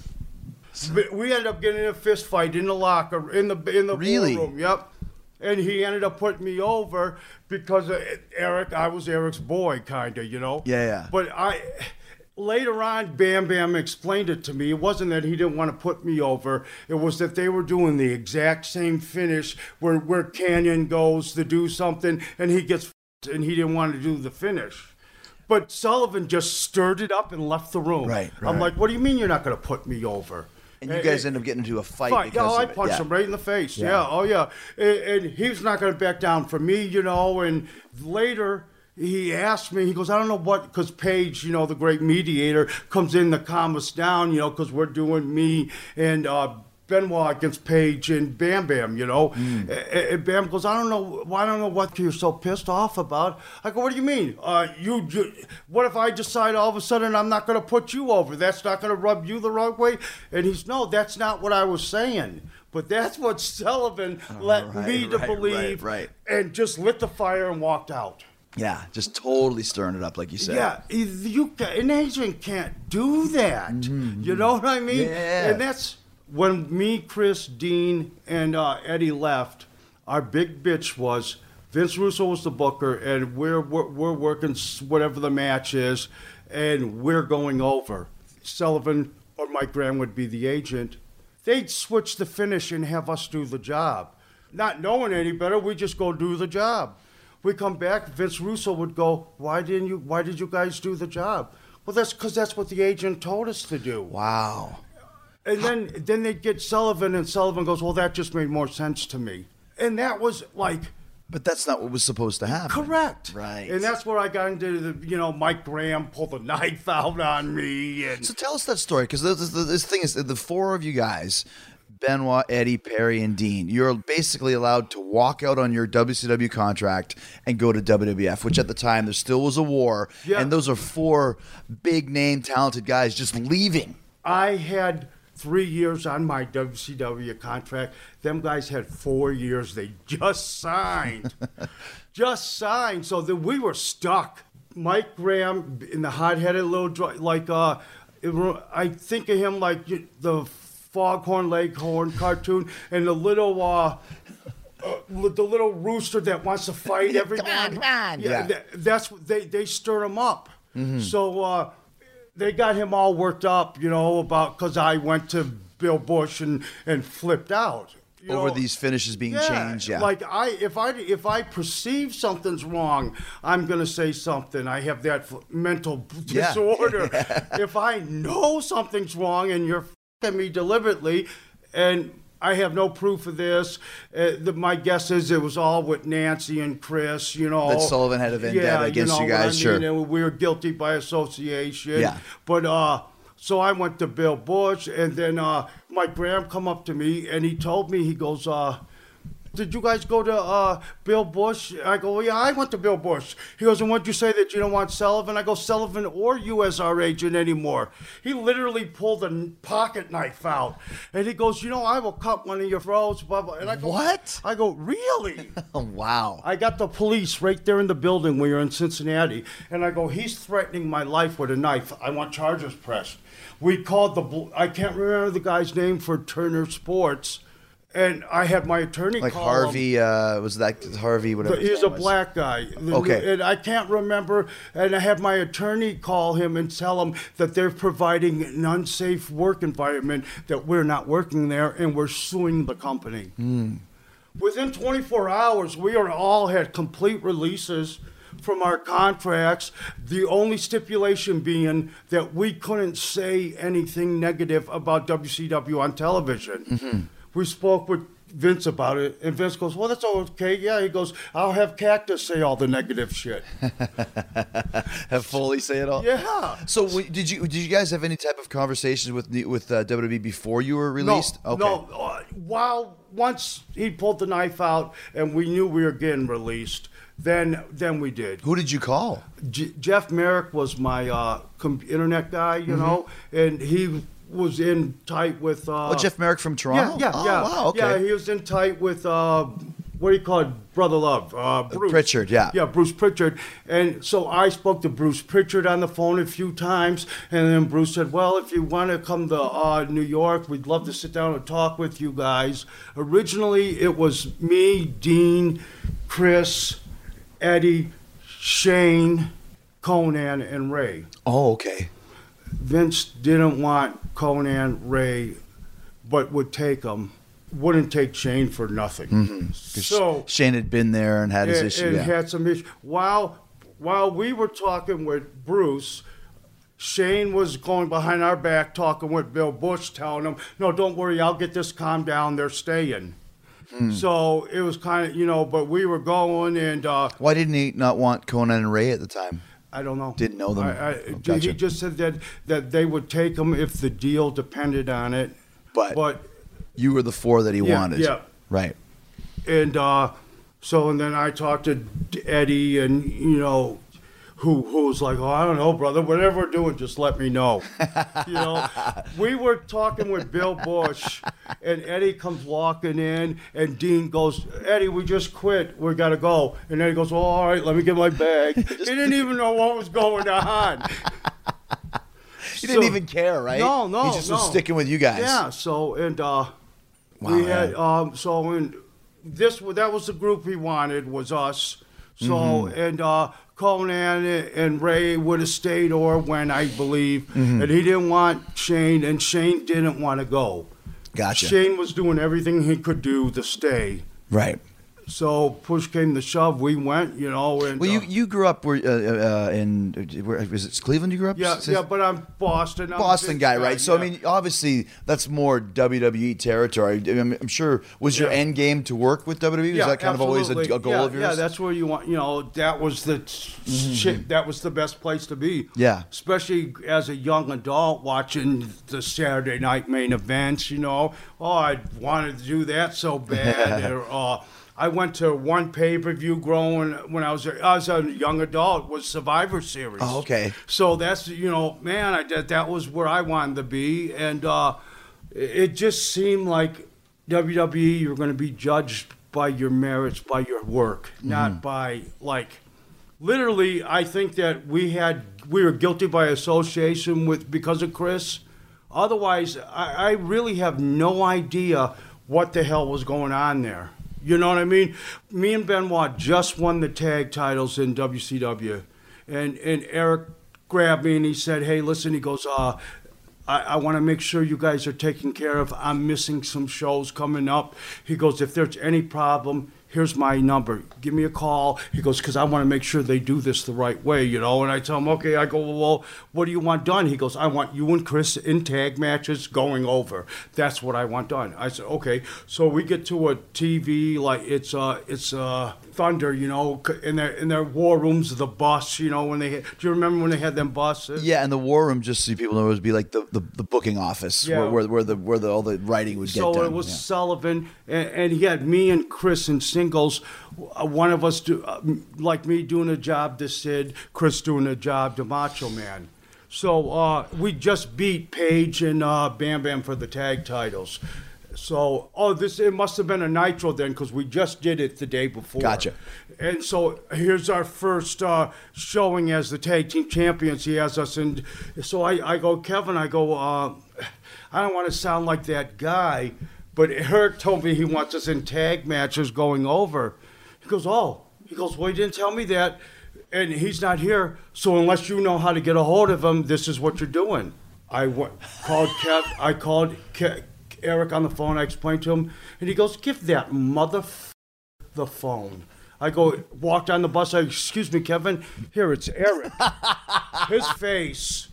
[SPEAKER 6] We ended up getting in a fist fight in the locker, in the
[SPEAKER 4] Really?
[SPEAKER 6] ballroom. Yep. And he ended up putting me over because of Eric. I was Eric's boy, kind of,
[SPEAKER 4] Yeah.
[SPEAKER 6] But later on, Bam Bam explained it to me. It wasn't that he didn't want to put me over. It was that they were doing the exact same finish where Canyon goes to do something, and he gets and he didn't want to do the finish. But Sullivan just stirred it up and left the room.
[SPEAKER 4] Right.
[SPEAKER 6] I'm like, what do you mean you're not going to put me over?
[SPEAKER 4] And you guys end up getting into a fight. Because
[SPEAKER 6] I punched him right in the face.
[SPEAKER 4] Yeah.
[SPEAKER 6] Oh, yeah. And he's not going to back down for me, And later, he asked me, he goes, I don't know what, because Paige, the great mediator, comes in to calm us down, because we're doing me and Benoit against Paige and Bam Bam, And Bam goes, I don't know what you're so pissed off about. I go, what do you mean? What if I decide all of a sudden I'm not going to put you over? That's not going to rub you the wrong way? And he's, no, that's not what I was saying. But that's what Sullivan led me to believe.
[SPEAKER 4] Right.
[SPEAKER 6] And just lit the fire and walked out.
[SPEAKER 4] Yeah, just totally stirring it up, like you said.
[SPEAKER 6] Yeah, an agent can't do that. Mm-hmm. You know what I mean?
[SPEAKER 4] Yeah.
[SPEAKER 6] And that's... When me, Chris, Dean, and Eddie left, our big bitch was Vince Russo was the booker, and we're working whatever the match is, and we're going over. Sullivan or Mike Graham would be the agent. They'd switch the finish and have us do the job. Not knowing any better, we just go do the job. We come back, Vince Russo would go, why did you guys do the job? Well, that's because that's what the agent told us to do.
[SPEAKER 4] Wow.
[SPEAKER 6] And then they'd get Sullivan, and Sullivan goes, well, that just made more sense to me. And that was like...
[SPEAKER 4] But that's not what was supposed to happen.
[SPEAKER 6] Correct.
[SPEAKER 4] Right.
[SPEAKER 6] And that's where I got into Mike Graham pulled a knife out on me. And
[SPEAKER 4] so tell us that story, because this thing is, the four of you guys, Benoit, Eddie, Perry, and Dean, you're basically allowed to walk out on your WCW contract and go to WWF, which at the time there still was a war.
[SPEAKER 6] Yeah.
[SPEAKER 4] And those are four big-name, talented guys just leaving.
[SPEAKER 6] I had 3 years on my WCW contract. Them guys had 4 years. They just signed. So we were stuck. Mike Graham in the hot-headed little, I think of him like the Foghorn Leghorn cartoon, and the little the little rooster that wants to fight everyone.
[SPEAKER 4] Come on. Yeah.
[SPEAKER 6] That's they stir him up. So they got him all worked up, about because I went to Bill Bush and flipped out.
[SPEAKER 4] Over these finishes being changed, yeah.
[SPEAKER 6] Like if I perceive something's wrong, I'm gonna say something. I have that mental disorder. If I know something's wrong and you're f***ing me deliberately, and I have no proof of this, my guess is it was all with Nancy and Chris.
[SPEAKER 4] That Sullivan had a vendetta against you guys.
[SPEAKER 6] Sure, and we were guilty by association.
[SPEAKER 4] Yeah,
[SPEAKER 6] but. So I went to Bill Bush, and then Mike Graham come up to me, and he told me, he goes, did you guys go to Bill Bush? I go, well, yeah, I went to Bill Bush. He goes, and what'd you say that you don't want Sullivan? I go, Sullivan or you as our agent anymore. He literally pulled a pocket knife out, and he goes, I will cut one of your throats, blah, blah. And I go,
[SPEAKER 4] what?
[SPEAKER 6] I go, really?
[SPEAKER 4] Oh, wow.
[SPEAKER 6] I got the police right there in the building when you're in Cincinnati, and I go, he's threatening my life with a knife. I want charges pressed. We called I can't remember the guy's name for Turner Sports, and I had my attorney
[SPEAKER 4] like
[SPEAKER 6] call
[SPEAKER 4] Harvey,
[SPEAKER 6] him.
[SPEAKER 4] Was that Harvey, whatever
[SPEAKER 6] He's a black guy.
[SPEAKER 4] Okay.
[SPEAKER 6] And I can't remember, and I had my attorney call him and tell him that they're providing an unsafe work environment, that we're not working there, and we're suing the company. Within 24 hours, we all had complete releases from our contracts, the only stipulation being that we couldn't say anything negative about WCW on television. We spoke with Vince about it, and Vince goes, well, that's okay. Yeah, he goes, I'll have Cactus say all the negative shit.
[SPEAKER 4] Have Foley say it all?
[SPEAKER 6] Yeah.
[SPEAKER 4] So did you guys have any type of conversations with WWE before you were released?
[SPEAKER 6] No. Once he pulled the knife out and we knew we were getting released, then we did.
[SPEAKER 4] Who did you call?
[SPEAKER 6] Jeff Merrick was my internet guy, and he was in tight with...
[SPEAKER 4] Jeff Merrick from Toronto?
[SPEAKER 6] Yeah.
[SPEAKER 4] Wow, okay.
[SPEAKER 6] Yeah, he was in tight with, what do you call it, Brother Love? Bruce.
[SPEAKER 4] Pritchard, yeah.
[SPEAKER 6] Yeah, Bruce Pritchard. And so I spoke to Bruce Pritchard on the phone a few times, and then Bruce said, well, if you want to come to New York, we'd love to sit down and talk with you guys. Originally, it was me, Dean, Chris, Eddie, Shane, Conan, and Ray.
[SPEAKER 4] Oh, okay.
[SPEAKER 6] Vince didn't want Conan, Ray, but would take them. Wouldn't take Shane for nothing. So
[SPEAKER 4] Shane had been there and had his issue.
[SPEAKER 6] And had some issues. While we were talking with Bruce, Shane was going behind our back talking with Bill Bush, telling him, no, don't worry, I'll get this calmed down. They're staying. So it was kind of, but we were going and...
[SPEAKER 4] Why didn't he not want Conan and Ray at the time?
[SPEAKER 6] I don't know.
[SPEAKER 4] Didn't know them. Gotcha.
[SPEAKER 6] He just said that they would take them if the deal depended on it. But
[SPEAKER 4] you were the four that he wanted.
[SPEAKER 6] Yeah.
[SPEAKER 4] Right.
[SPEAKER 6] And and then I talked to Eddie and, who was like, oh, I don't know, brother, whatever we're doing, just let me know. We were talking with Bill Bush, and Eddie comes walking in, and Dean goes, Eddie, we just quit. We got to go. And Eddie goes, all right, let me get my bag. He didn't even know what was going on.
[SPEAKER 4] He didn't even care, right?
[SPEAKER 6] No.
[SPEAKER 4] He just was sticking with you guys.
[SPEAKER 6] Yeah, we had, that was the group he wanted, was us. So, and Conan and Ray would have stayed or went, I believe. And he didn't want Shane, and Shane didn't want to go.
[SPEAKER 4] Gotcha.
[SPEAKER 6] Shane was doing everything he could do to stay.
[SPEAKER 4] Right.
[SPEAKER 6] So push came to shove, we went, And,
[SPEAKER 4] well, you grew up was it Cleveland? You grew up?
[SPEAKER 6] Yeah, but I'm Boston.
[SPEAKER 4] Boston guy, right? So I mean, obviously, that's more WWE territory. I'm sure. Was your end game to work with WWE? Was that kind of always a goal of yours?
[SPEAKER 6] Yeah, that's where you want. That was the shit. That was the best place to be.
[SPEAKER 4] Yeah,
[SPEAKER 6] especially as a young adult watching the Saturday night main events. I wanted to do that so bad. I went to one pay-per-view growing when I was a young adult, was Survivor Series.
[SPEAKER 4] Oh, okay.
[SPEAKER 6] So that's, that was where I wanted to be. And it just seemed like WWE, you're going to be judged by your merits, by your work, not by, literally, I think that we were guilty by association because of Chris. Otherwise, I really have no idea what the hell was going on there. You know what I mean? Me and Benoit just won the tag titles in WCW. And Eric grabbed me and he said, hey, listen, he goes, I want to make sure you guys are taken care of. I'm missing some shows coming up. He goes, if there's any problem, here's my number. Give me a call. He goes, because I want to make sure they do this the right way, you know. And I tell him, okay. I go, well, what do you want done? He goes, I want you and Chris in tag matches going over. That's what I want done. I said, okay. So we get to a TV, like it's Thunder, you know, in their war rooms, the bus, you know, when do you remember when they had them buses?
[SPEAKER 4] Yeah, and the war room, just so people know, would be like the booking office where all the writing would get done.
[SPEAKER 6] So it was Sullivan, and he had me and Chris in singles. One of us, like me, doing a job to Sid, Chris doing a job to Macho Man. So we just beat Paige and Bam Bam for the tag titles. So, it must have been a Nitro then, because we just did it the day before.
[SPEAKER 4] Gotcha.
[SPEAKER 6] And so here's our first showing as the tag team champions. He has us in. So I go, Kevin, I go, I don't want to sound like that guy, but Eric told me he wants us in tag matches going over. He goes, well, he didn't tell me that, and he's not here, so unless you know how to get a hold of him, this is what you're doing. I called Eric on the phone. I explained to him, and he goes, give that the phone. I go, walked on the bus. I go, excuse me, Kevin. Here, it's Eric. His face.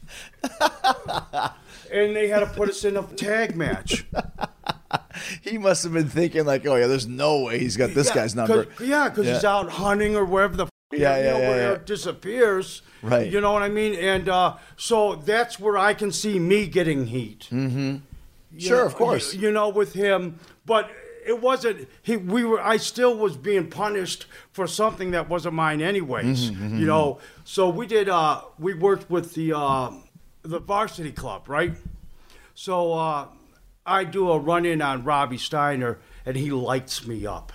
[SPEAKER 6] And they had to put us in a tag match.
[SPEAKER 4] He must have been thinking like, oh yeah, there's no way he's got this guy's number.
[SPEAKER 6] Because he's out hunting or wherever the where Eric disappears.
[SPEAKER 4] Right.
[SPEAKER 6] You know what I mean? And so that's where I can see me getting heat.
[SPEAKER 4] Mm-hmm. Sure, of course.
[SPEAKER 6] You know, with him, but it wasn't. I still was being punished for something that wasn't mine, anyways.
[SPEAKER 4] Mm-hmm,
[SPEAKER 6] you know, so we did. We worked with the Varsity Club, right? So I do a run-in on Robbie Steiner, and he lights me up.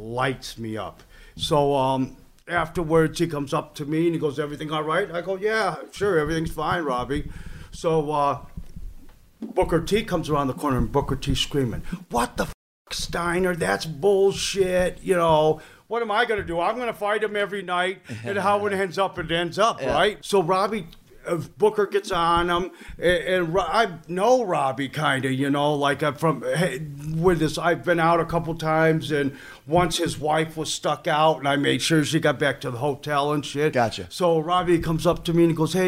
[SPEAKER 6] So afterwards, he comes up to me and he goes, "Everything all right?" I go, "Yeah, sure, everything's fine, Robbie." So Booker T comes around the corner, and Booker T screaming, "What the f***, Steiner? That's bullshit, you know. What am I going to do? I'm going to fight him every night, and how it ends up, right?" So Booker gets on him, and I know Robbie kind of, you know, like I've been out a couple times, and once his wife was stuck out, and I made sure she got back to the hotel and shit.
[SPEAKER 4] Gotcha.
[SPEAKER 6] So Robbie comes up to me and he goes,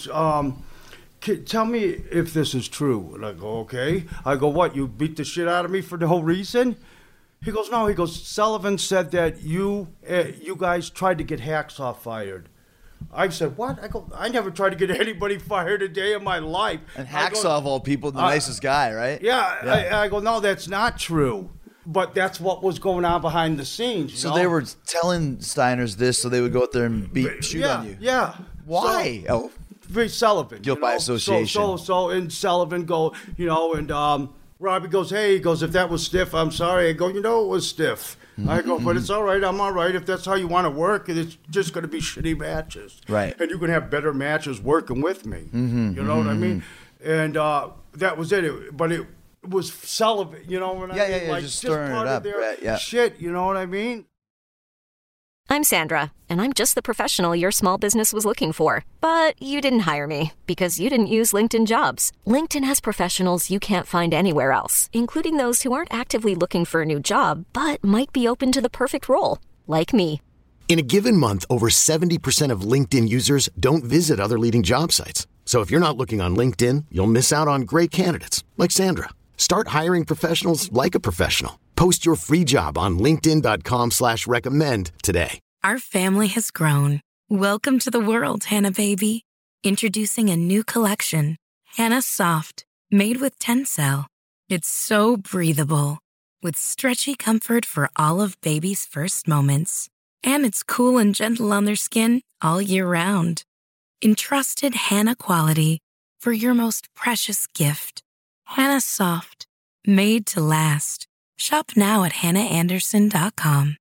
[SPEAKER 6] tell me if this is true. And I go, okay. I go, what, you beat the shit out of me for no reason? He goes, no. He goes, Sullivan said that you guys tried to get Hacksaw fired. I said, what? I go, I never tried to get anybody fired a day of my life.
[SPEAKER 4] And Hacksaw, of all people, the nicest guy, right?
[SPEAKER 6] Yeah. I go, no, that's not true. But that's what was going on behind the scenes.
[SPEAKER 4] So they were telling Steiners this so they would go out there and shoot on you?
[SPEAKER 6] Yeah.
[SPEAKER 4] Why?
[SPEAKER 6] Sullivan.
[SPEAKER 4] Guilt by association.
[SPEAKER 6] So and Sullivan go, you know, and Robbie goes, hey, he goes, if that was stiff, I'm sorry. I go, you know, it was stiff. I go, but it's all right. I'm all right. If that's how you want to work, it's just going to be shitty matches.
[SPEAKER 4] Right.
[SPEAKER 6] And you can have better matches working with me. You know what I mean? And that was it. But it was Sullivan, you know what I mean?
[SPEAKER 4] Yeah,
[SPEAKER 6] like,
[SPEAKER 4] just stirring
[SPEAKER 6] part
[SPEAKER 4] it up.
[SPEAKER 6] Of their
[SPEAKER 4] Right, yeah.
[SPEAKER 6] shit, you know what I mean?
[SPEAKER 7] I'm Sandra, and I'm just the professional your small business was looking for. But you didn't hire me because you didn't use LinkedIn Jobs. LinkedIn has professionals you can't find anywhere else, including those who aren't actively looking for a new job, but might be open to the perfect role, like me.
[SPEAKER 8] In a given month, over 70% of LinkedIn users don't visit other leading job sites. So if you're not looking on LinkedIn, you'll miss out on great candidates like Sandra. Start hiring professionals like a professional. Post your free job on linkedin.com/recommend today.
[SPEAKER 9] Our family has grown. Welcome to the world, Hannah baby. Introducing a new collection, Hannah Soft, made with Tencel. It's so breathable, with stretchy comfort for all of baby's first moments. And it's cool and gentle on their skin all year round. Entrusted Hannah quality for your most precious gift. Hannah Soft, made to last. Shop now at hannahanderson.com.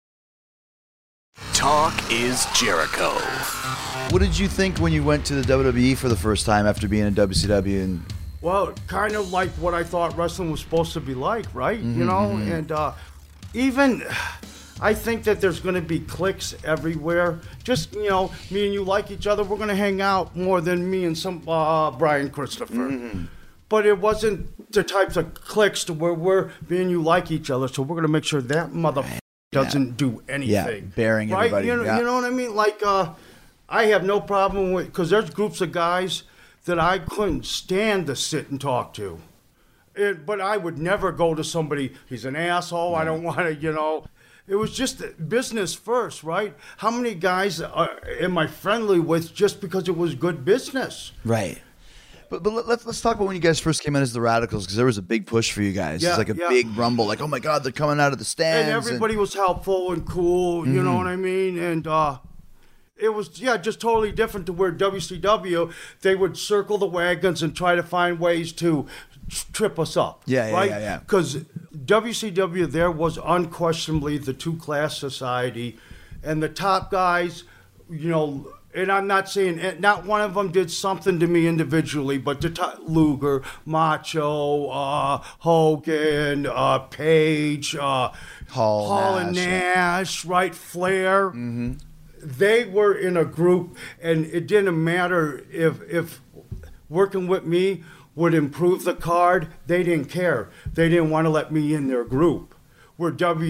[SPEAKER 5] Talk is Jericho.
[SPEAKER 4] What did you think when you went to the WWE for the first time after being in WCW?
[SPEAKER 6] Well, kind of like what I thought wrestling was supposed to be like, right? You know, and even I think that there's going to be cliques everywhere. Just, me and you like each other. We're going to hang out more than me and some Brian Christopher. Mm-hmm. But it wasn't the types of cliques to where me and you like each other. So we're going to make sure that motherfucker doesn't do anything.
[SPEAKER 4] Yeah, bearing
[SPEAKER 6] right?
[SPEAKER 4] everybody.
[SPEAKER 6] You know what I mean? Like, I have no problem with, because there's groups of guys that I couldn't stand to sit and talk to. But I would never go to somebody, he's an asshole, I don't want to, It was just business first, right? How many guys am I friendly with just because it was good business?
[SPEAKER 4] Right. But let's talk about when you guys first came in as the Radicals, because there was a big push for you guys.
[SPEAKER 6] Yeah,
[SPEAKER 4] it's like a big rumble, like, oh my God, they're coming out of the stands.
[SPEAKER 6] And everybody was helpful and cool, you know what I mean? And it was, just totally different to where WCW, they would circle the wagons and try to find ways to trip us up.
[SPEAKER 4] Yeah.
[SPEAKER 6] Because WCW there was unquestionably the two-class society, and the top guys, and I'm not saying not one of them did something to me individually, but Luger, Macho, Hogan, Page, Hall and Nash, right, Flair. Mm-hmm. They were in a group, and it didn't matter if working with me would improve the card. They didn't care. They didn't want to let me in their group. Where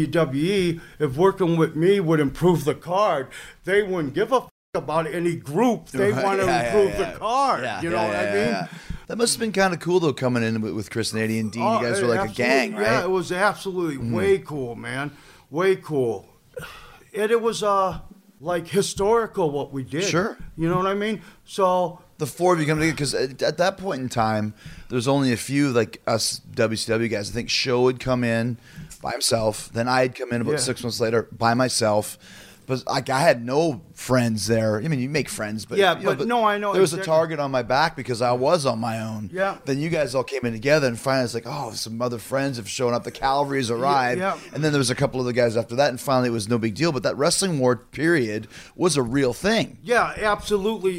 [SPEAKER 6] WWE, if working with me would improve the card, they wouldn't give a about any group. They want to improve the card. You know what I mean? Yeah.
[SPEAKER 4] That must have been kind of cool, though, coming in with Chris and Eddie and Dean. You guys were like a gang, right?
[SPEAKER 6] Yeah, it was absolutely way cool, man. Way cool. And it was like historical what we did.
[SPEAKER 4] Sure.
[SPEAKER 6] You know what I mean? So
[SPEAKER 4] the four of you come together, because at that point in time, there's only a few, like us WCW guys. I think Show would come in by himself. Then I'd come in about 6 months later by myself. But I had no friends there. I mean, you make friends, but
[SPEAKER 6] I know.
[SPEAKER 4] There was a target on my back because I was on my own.
[SPEAKER 6] Yeah.
[SPEAKER 4] Then you guys all came in together, and finally it's like, oh, some other friends have shown up. The Cavalry's arrived. Yeah. And then there was a couple of the guys after that, and finally it was no big deal. But that wrestling war period was a real thing.
[SPEAKER 6] Yeah, absolutely.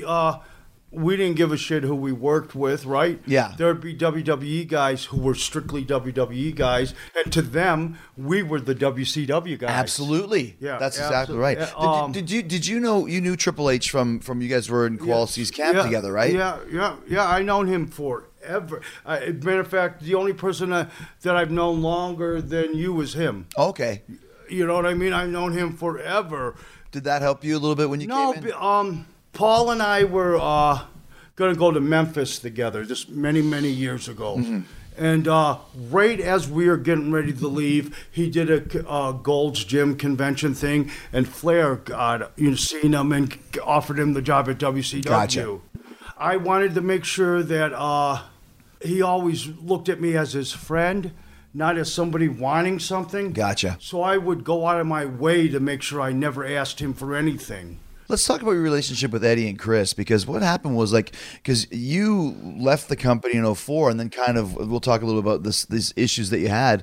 [SPEAKER 6] We didn't give a shit who we worked with, right?
[SPEAKER 4] Yeah.
[SPEAKER 6] There would be WWE guys who were strictly WWE guys, and to them, we were the WCW guys.
[SPEAKER 4] Absolutely.
[SPEAKER 6] Yeah,
[SPEAKER 4] that's exactly right. Did you know you knew Triple H from you guys were in Kowalski's camp together, right?
[SPEAKER 6] Yeah. I known him forever. Matter of fact, the only person that I've known longer than you is him.
[SPEAKER 4] Okay.
[SPEAKER 6] You know what I mean? I've known him forever.
[SPEAKER 4] Did that help you a little bit when you came in?
[SPEAKER 6] No, Paul and I were going to go to Memphis together just many, many years ago. Mm-hmm. And right as we were getting ready to leave, he did a Gold's Gym convention thing, and Flair seen him and offered him the job at WCW.
[SPEAKER 4] Gotcha.
[SPEAKER 6] I wanted to make sure that he always looked at me as his friend, not as somebody wanting something.
[SPEAKER 4] Gotcha.
[SPEAKER 6] So I would go out of my way to make sure I never asked him for anything.
[SPEAKER 4] Let's talk about your relationship with Eddie and Chris, because what happened was, because you left the company in 2004, and then we'll talk a little about these issues that you had.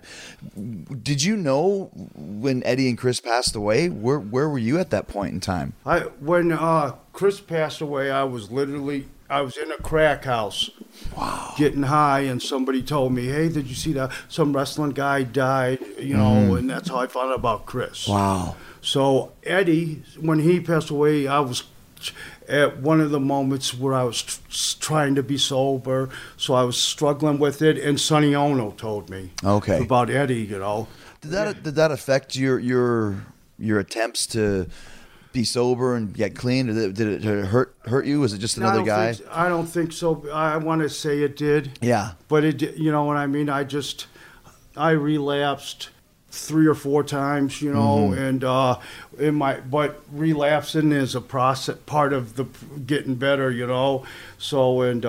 [SPEAKER 4] Did you know when Eddie and Chris passed away? Where were you at that point in time?
[SPEAKER 6] When Chris passed away, I was in a crack house.
[SPEAKER 4] Wow.
[SPEAKER 6] Getting high, and somebody told me, hey, did you see that some wrestling guy died, and that's how I found out about Chris.
[SPEAKER 4] Wow.
[SPEAKER 6] So Eddie, when he passed away, I was at one of the moments where I was trying to be sober, so I was struggling with it, and Sonny Ono told me about Eddie, Did
[SPEAKER 4] that affect your attempts to be sober and get clean? Did it hurt you? Was it just another guy?
[SPEAKER 6] I don't think so. I want to say it did.
[SPEAKER 4] Yeah.
[SPEAKER 6] But it, you know what I mean? I relapsed 3 or 4 times, and but relapsing is a process, part of the getting better, So, and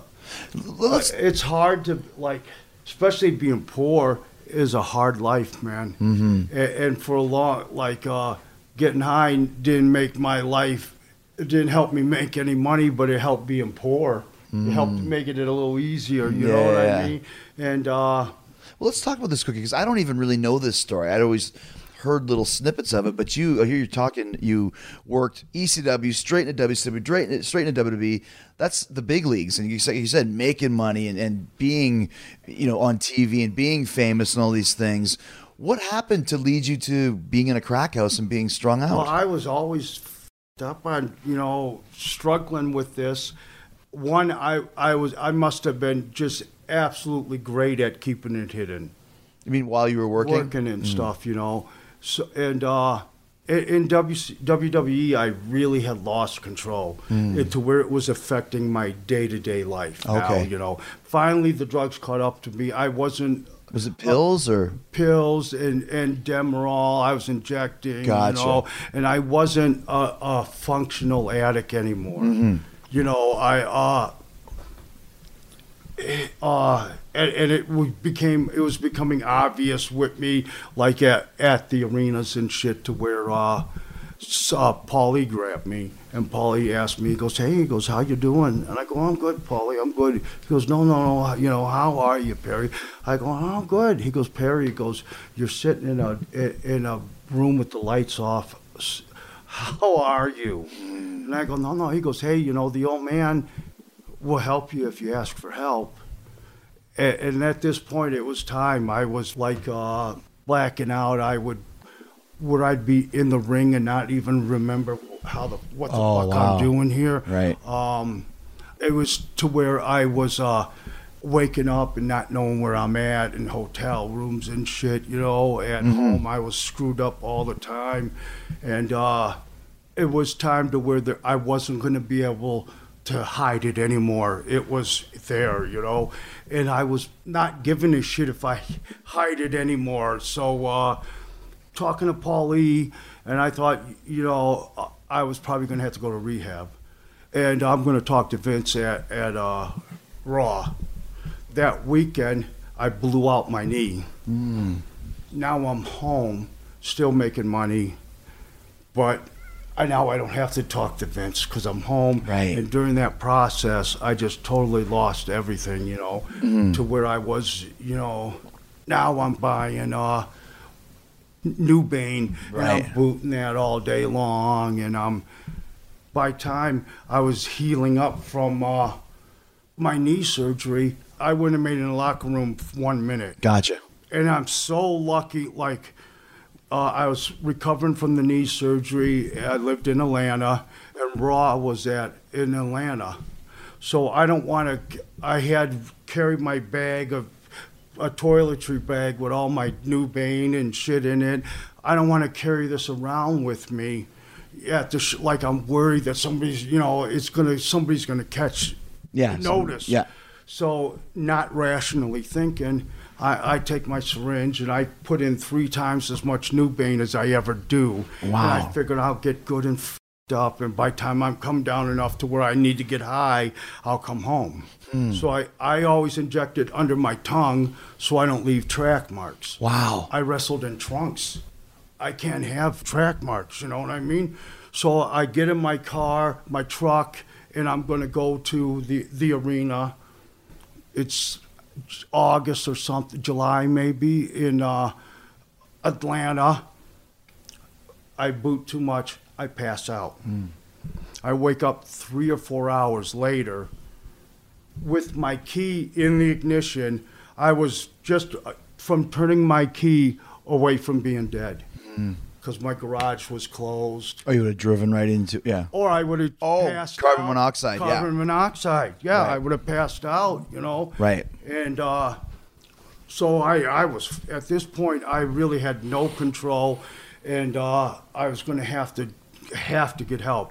[SPEAKER 6] it's hard to, especially being poor is a hard life, man. Mm-hmm. And for a long, getting high didn't make my life, it didn't help me make any money, but it helped being poor. It helped make it a little easier, you know what I mean? And,
[SPEAKER 4] well, let's talk about this quickly, because I don't even really know this story. I'd always heard little snippets of it, but I hear you talking, you worked ECW, straight into WCW, straight into WWE. That's the big leagues. And you said making money and being, on TV and being famous and all these things. What happened to lead you to being in a crack house and being strung out?
[SPEAKER 6] Well, I was always up on, struggling with this. One, I must have been just absolutely great at keeping it hidden.
[SPEAKER 4] You mean while you were working?
[SPEAKER 6] Working and stuff, So, and in WWE, I really had lost control to where it was affecting my day-to-day life.
[SPEAKER 4] Okay.
[SPEAKER 6] Now, finally, the drugs caught up to me. I wasn't.
[SPEAKER 4] Was it pills or?
[SPEAKER 6] Pills and Demerol. I was injecting,
[SPEAKER 4] Gotcha.
[SPEAKER 6] and I wasn't a functional addict anymore.
[SPEAKER 4] Mm-hmm.
[SPEAKER 6] And it was becoming obvious with me, like at the arenas and shit, to where Paulie grabbed me, and Paulie asked me, he goes, how you doing? And I go, I'm good, Paulie, I'm good. He goes, no, how are you, Perry? I go, oh, I'm good. He goes, Perry, he goes, you're sitting in a room with the lights off. How are you? And I go, no. He goes, hey, the old man will help you if you ask for help. And at this point, it was time. I was like blacking out. I'd be in the ring and not even remember what the fuck I'm doing here.
[SPEAKER 4] Right.
[SPEAKER 6] It was to where I was waking up and not knowing where I'm at in hotel rooms and shit, At home, I was screwed up all the time. And it was time to where I wasn't going to be able to hide it anymore. It was there, and I was not giving a shit if I hide it anymore. So talking to Paulie, and I thought, I was probably going to have to go to rehab. And I'm going to talk to Vince at Raw. That weekend, I blew out my knee. Now I'm home, still making money, but now I don't have to talk to Vince because I'm home.
[SPEAKER 4] Right.
[SPEAKER 6] And during that process, I just totally lost everything, to where I was, now I'm buying New Bane,
[SPEAKER 4] right.
[SPEAKER 6] and I'm booting that all day long. And by time I was healing up from my knee surgery, I wouldn't have made it in the locker room 1 minute.
[SPEAKER 4] Gotcha.
[SPEAKER 6] And I'm so lucky, I was recovering from the knee surgery. I lived in Atlanta, and Raw was in Atlanta. So I had carried my bag of a toiletry bag with all my New Bane and shit in it. I don't want to carry this around with me. I'm worried that somebody's gonna catch notice.
[SPEAKER 4] Yeah.
[SPEAKER 6] So not rationally thinking, I take my syringe and I put in 3 times as much New Bane as I ever do.
[SPEAKER 4] Wow.
[SPEAKER 6] And I figured I'll get good and f***ed up, and by the time I'm come down enough to where I need to get high, I'll come home. So I always inject it under my tongue so I don't leave track marks.
[SPEAKER 4] Wow.
[SPEAKER 6] I wrestled in trunks. I can't have track marks, you know what I mean? So I get in my car, my truck, and I'm going to go to the arena. It's August or something, July maybe, in Atlanta. I boot too much, I pass out. I wake up 3 or 4 hours later with my key in the ignition. I was just from turning my key away from being dead because my garage was closed.
[SPEAKER 4] Oh, you would have driven right into, yeah.
[SPEAKER 6] Or I would have passed
[SPEAKER 4] carbon
[SPEAKER 6] out.
[SPEAKER 4] monoxide, yeah.
[SPEAKER 6] Carbon monoxide, yeah.
[SPEAKER 4] Right.
[SPEAKER 6] I would have passed out,
[SPEAKER 4] Right.
[SPEAKER 6] And so I was, at this point, I really had no control, and I was going to have to get help,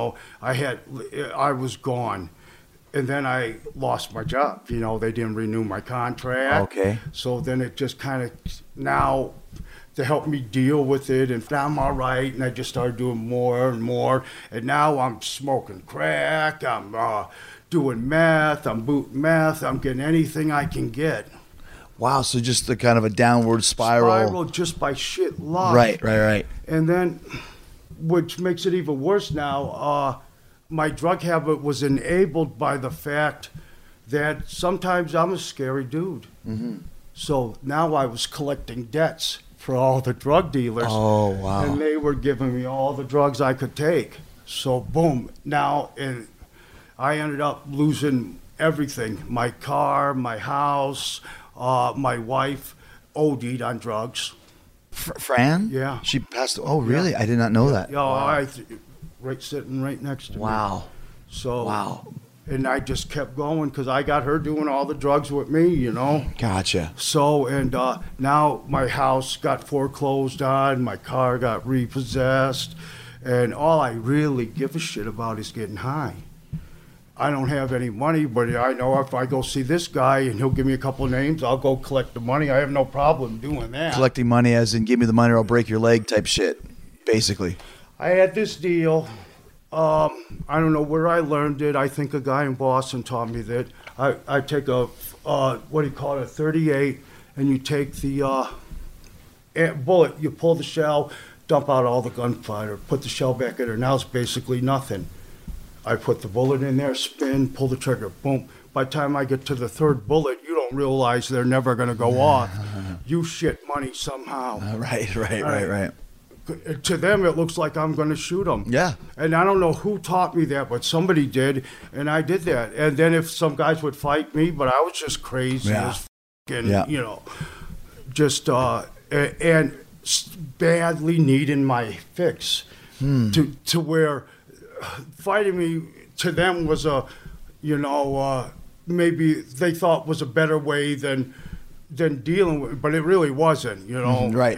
[SPEAKER 6] I was gone. And then I lost my job. They didn't renew my contract.
[SPEAKER 4] Okay.
[SPEAKER 6] So then it just kind of, now, to help me deal with it, and I'm all right, and I just started doing more and more. And now I'm smoking crack, I'm doing meth, I'm booting meth, I'm getting anything I can get.
[SPEAKER 4] Wow, so just the kind of a downward spiral.
[SPEAKER 6] Just by shit luck.
[SPEAKER 4] Right.
[SPEAKER 6] And then, which makes it even worse now, my drug habit was enabled by the fact that sometimes I'm a scary dude. So now I was collecting debts for all the drug dealers.
[SPEAKER 4] Oh, wow.
[SPEAKER 6] And they were giving me all the drugs I could take. So boom, now, and I ended up losing everything. My car, my house, my wife OD'd on drugs.
[SPEAKER 4] Fran?
[SPEAKER 6] Yeah.
[SPEAKER 4] She passed. Oh, really? I did not know that.
[SPEAKER 6] Yeah, sitting right next to me.
[SPEAKER 4] Wow.
[SPEAKER 6] So.
[SPEAKER 4] Wow.
[SPEAKER 6] And I just kept going because I got her doing all the drugs with me, you know.
[SPEAKER 4] Gotcha.
[SPEAKER 6] So, and now my house got foreclosed on, my car got repossessed, and all I really give a shit about is getting high. I don't have any money, but I know if I go see this guy and he'll give me a couple of names, I'll go collect the money. I have no problem doing that.
[SPEAKER 4] Collecting money as in give me the money or I'll break your leg type shit, basically.
[SPEAKER 6] I had this deal. I don't know where I learned it. I think a guy in Boston taught me that. I take a, what do you call it, a 38, and you take the bullet, you pull the shell, dump out all the gunpowder, put the shell back in there. Now it's basically nothing. I put the bullet in there, spin, pull the trigger, boom. By the time I get to the third bullet, you don't realize they're never going to go off. You shit money somehow.
[SPEAKER 4] Right.
[SPEAKER 6] To them, it looks like I'm going to shoot them.
[SPEAKER 4] Yeah.
[SPEAKER 6] And I don't know who taught me that, but somebody did, and I did that. And then if some guys would fight me, but I was just crazy as f***ing, you know, just, and badly needing my fix to where fighting me to them was a, you know, maybe they thought was a better way than dealing with, but it really wasn't, you know.
[SPEAKER 4] Right.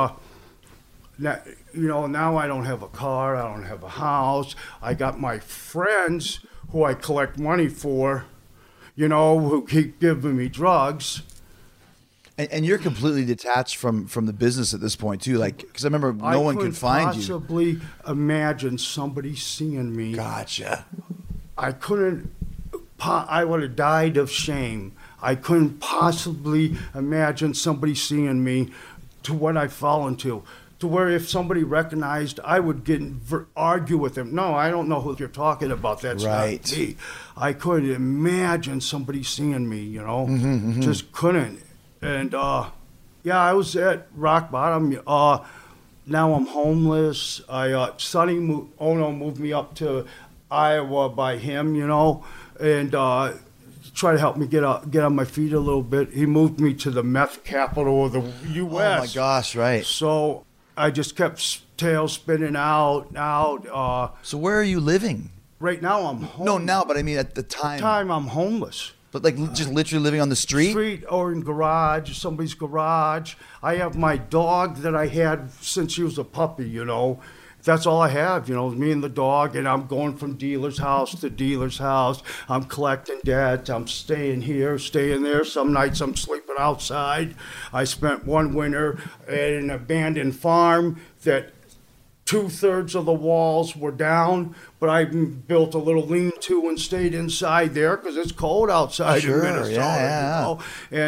[SPEAKER 6] Now, you know, now I don't have a car, I don't have a house. I got my friends who I collect money for, you know, who keep giving me drugs.
[SPEAKER 4] And you're completely detached from the business at this point too, like because I remember no one could find you. I couldn't
[SPEAKER 6] possibly imagine somebody seeing me.
[SPEAKER 4] Gotcha.
[SPEAKER 6] I couldn't. I would have died of shame. I couldn't possibly imagine somebody seeing me to what I fall into. To where if somebody recognized, I would argue with them. No, I don't know who you're talking about. That's
[SPEAKER 4] right.
[SPEAKER 6] Not me. I couldn't imagine somebody seeing me, you know. Just couldn't. And, yeah, I was at rock bottom. Now I'm homeless. Sonny moved me up to Iowa by him, you know, and try to help me get on my feet a little bit. He moved me to the meth capital of the U.S.
[SPEAKER 4] Oh, my gosh, right.
[SPEAKER 6] So I just kept tail spinning out.
[SPEAKER 4] So where are you living?
[SPEAKER 6] Right now I'm homeless.
[SPEAKER 4] No, now, but I mean at the time.
[SPEAKER 6] I'm homeless.
[SPEAKER 4] But like just literally living on the street?
[SPEAKER 6] Street or in somebody's garage. I have my dog that I had since she was a puppy, you know. That's all I have, you know, me and the dog, and I'm going from dealer's house to dealer's house. I'm collecting debt. I'm staying here, staying there. Some nights I'm sleeping outside. I spent one winter at an abandoned farm that 2/3 of the walls were down, but I built a little lean-to and stayed inside there because it's cold outside in Minnesota.
[SPEAKER 4] Yeah.
[SPEAKER 6] You know?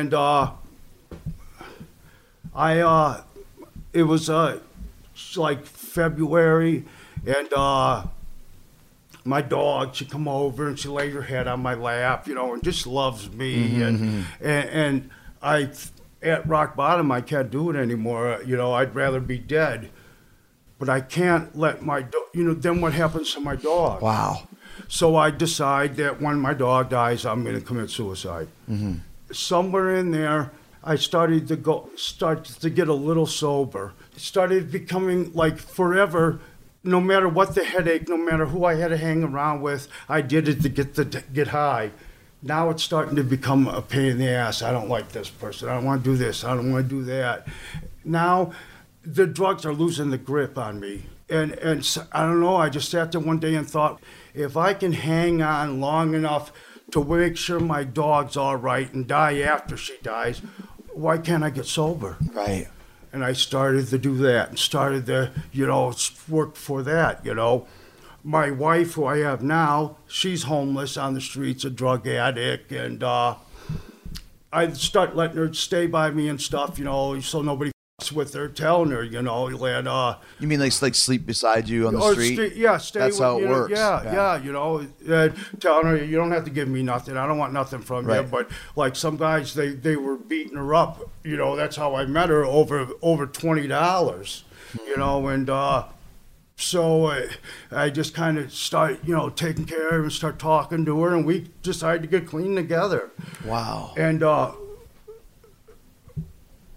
[SPEAKER 6] And it was like February, and my dog, she come over and she lay her head on my lap, you know, and just loves me. And I, at rock bottom, I can't do it anymore. You know, I'd rather be dead. But I can't let my dog, you know, then what happens to my dog?
[SPEAKER 4] Wow.
[SPEAKER 6] So I decide that when my dog dies, I'm going to commit suicide. Somewhere in there, I started to get a little sober. Started becoming like forever, no matter what the headache, no matter who I had to hang around with, I did it to get high. Now it's starting to become a pain in the ass. I don't like this person. I don't want to do this. I don't want to do that. Now the drugs are losing the grip on me. And I don't know, I just sat there one day and thought, if I can hang on long enough to make sure my dog's all right and die after she dies, why can't I get sober?
[SPEAKER 4] Right.
[SPEAKER 6] And I started to do that and started to, you know, work for that, you know. My wife, who I have now, she's homeless on the streets, a drug addict, and I start letting her stay by me and stuff, you know, so nobody with her, telling her, you know, and
[SPEAKER 4] you mean like sleep beside you on the street?
[SPEAKER 6] Yeah, stay.
[SPEAKER 4] That's
[SPEAKER 6] with,
[SPEAKER 4] how it
[SPEAKER 6] you know,
[SPEAKER 4] works.
[SPEAKER 6] Yeah, you know, telling her you don't have to give me nothing. I don't want nothing from you. But like some guys, they were beating her up. You know, that's how I met her over $20. You know, and so I just kind of started, you know, taking care of her and start talking to her, and we decided to get clean together.
[SPEAKER 4] Wow.
[SPEAKER 6] And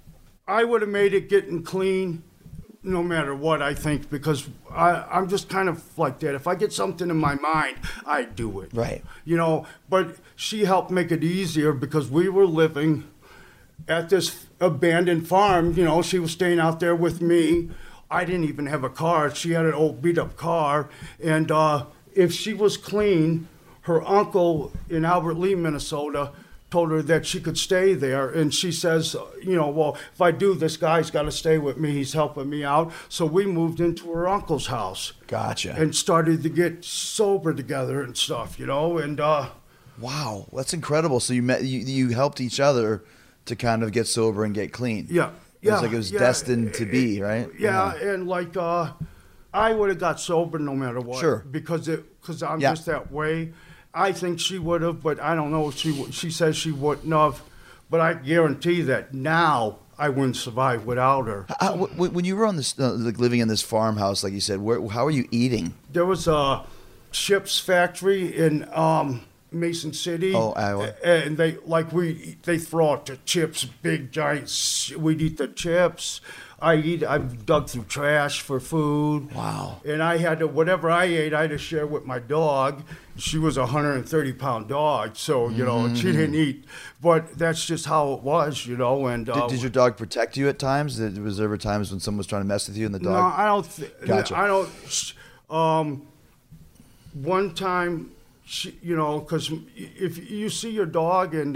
[SPEAKER 6] I would have made it getting clean no matter what, I think, because I'm just kind of like that. If I get something in my mind, I do it.
[SPEAKER 4] Right.
[SPEAKER 6] But she helped make it easier because we were living at this abandoned farm. She was staying out there with me. I didn't even have a car. She had an old beat-up car. And if she was clean, her uncle in Albert Lee, Minnesota, told her that she could stay there. And she says, well, if I do, this guy's got to stay with me. He's helping me out. So we moved into her uncle's house.
[SPEAKER 4] Gotcha.
[SPEAKER 6] And started to get sober together and stuff, and...
[SPEAKER 4] Wow, that's incredible. So you helped each other to kind of get sober and get clean.
[SPEAKER 6] Yeah.
[SPEAKER 4] It was like it was destined to be, right?
[SPEAKER 6] Yeah, and like I would have got sober no matter what.
[SPEAKER 4] Sure.
[SPEAKER 6] Because I'm just that way. I think she would have, but I don't know. She says she wouldn't have, but I guarantee that now I wouldn't survive without her.
[SPEAKER 4] When you were on this, living in this farmhouse, like you said, how are you eating?
[SPEAKER 6] There was a chips factory in Mason City.
[SPEAKER 4] Oh, Iowa.
[SPEAKER 6] And they throw out the chips, big giant. We'd eat the chips. I dug through trash for food.
[SPEAKER 4] Wow.
[SPEAKER 6] And I had to, whatever I ate, I had to share with my dog. She was a 130-pound dog, so, she didn't eat. But that's just how it was, And
[SPEAKER 4] did your dog protect you at times? Was there ever times when someone was trying to mess with you and the dog?
[SPEAKER 6] No, I don't.
[SPEAKER 4] Gotcha.
[SPEAKER 6] I don't. One time, because if you see your dog and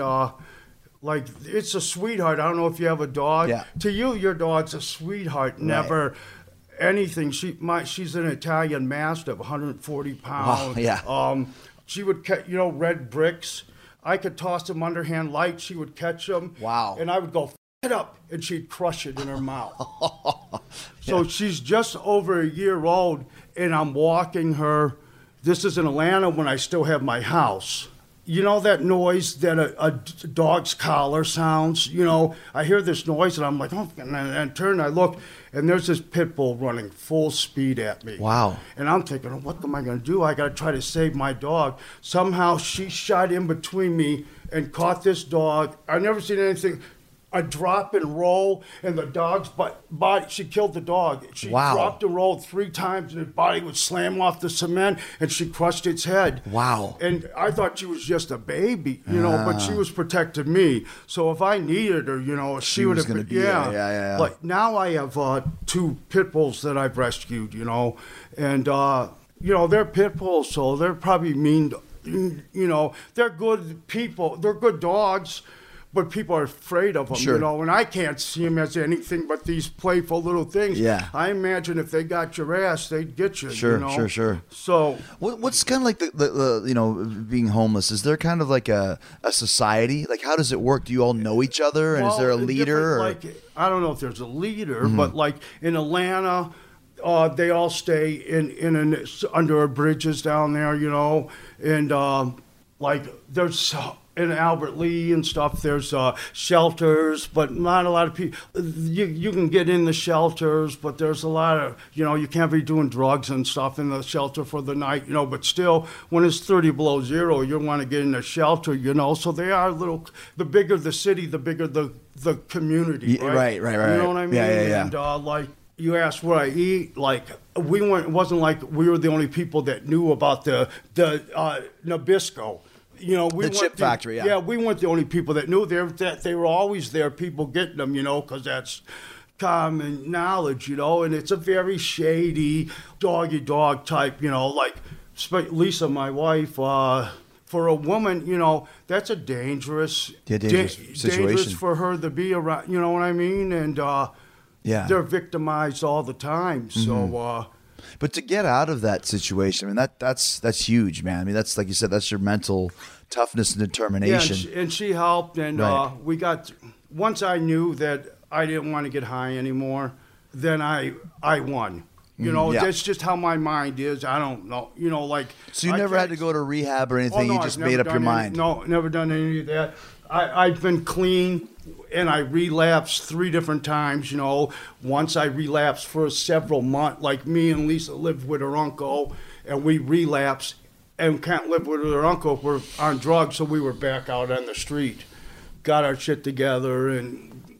[SPEAKER 6] it's a sweetheart. I don't know if you have a dog.
[SPEAKER 4] Yeah.
[SPEAKER 6] To you, your dog's a sweetheart. Never anything. She's an Italian Mastiff, 140 pounds.
[SPEAKER 4] Wow, yeah.
[SPEAKER 6] She would catch, red bricks. I could toss them underhand light. She would catch them.
[SPEAKER 4] Wow.
[SPEAKER 6] And I would go, it up, and she'd crush it in her mouth. So she's just over a year old, and I'm walking her. This is in Atlanta when I still have my house. You know that noise that a dog's collar sounds? I hear this noise, and I'm like, oh, and I turn, I look, and there's this pit bull running full speed at me.
[SPEAKER 4] Wow.
[SPEAKER 6] And I'm thinking, what am I going to do? I got to try to save my dog. Somehow she shot in between me and caught this dog. I've never seen anything. A drop and roll, and the dog's body, she killed the dog. She dropped and rolled 3 times, and the body would slam off the cement, and she crushed its head.
[SPEAKER 4] Wow.
[SPEAKER 6] And I thought she was just a baby, but she was protecting me. So if I needed her, she would have been,
[SPEAKER 4] Yeah.
[SPEAKER 6] Like now I have 2 pit bulls that I've rescued, and, they're pit bulls, so they're probably mean, they're good people. They're good dogs. But people are afraid of them,
[SPEAKER 4] Sure.
[SPEAKER 6] And I can't see them as anything but these playful little things.
[SPEAKER 4] Yeah.
[SPEAKER 6] I imagine if they got your ass, they'd get you.
[SPEAKER 4] Sure.
[SPEAKER 6] So
[SPEAKER 4] what's kind of like the being homeless? Is there kind of like a society? Like, how does it work? Do you all know each other, and is there a leader?
[SPEAKER 6] I don't know if there's a leader, but like in Atlanta, they all stay under bridges down there, and there's. In Albert Lee and stuff, there's shelters, but not a lot of people. You can get in the shelters, but there's a lot of, you can't be doing drugs and stuff in the shelter for the night, but still, when it's 30 below zero, you want to get in the shelter, So they are the bigger the city, the bigger the community, right?
[SPEAKER 4] Right.
[SPEAKER 6] You know what I mean?
[SPEAKER 4] Yeah.
[SPEAKER 6] And you asked what I eat, it wasn't like we were the only people that knew about the Nabisco.
[SPEAKER 4] The chip factory, yeah.
[SPEAKER 6] Yeah, we weren't the only people that knew that they were always there, people getting them, because that's common knowledge, and it's a very shady doggy-dog type, Lisa, my wife, for a woman, that's a dangerous
[SPEAKER 4] situation.
[SPEAKER 6] Dangerous for her to be around, you know what I mean? And they're victimized all the time, so...
[SPEAKER 4] But to get out of that situation, I mean, that's huge, man. I mean, that's like you said, that's your mental toughness and determination.
[SPEAKER 6] Yeah, and she helped, and we got. Once I knew that I didn't want to get high anymore, then I won. That's just how my mind is. I don't know.
[SPEAKER 4] So you never had to go to rehab or anything.
[SPEAKER 6] No,
[SPEAKER 4] you just made up your mind.
[SPEAKER 6] No, never done any of that. I've been clean, and I relapsed 3 different times, Once I relapsed for several months, like me and Lisa lived with her uncle, and we relapsed and can't live with her uncle if we're on drugs, so we were back out on the street. Got our shit together and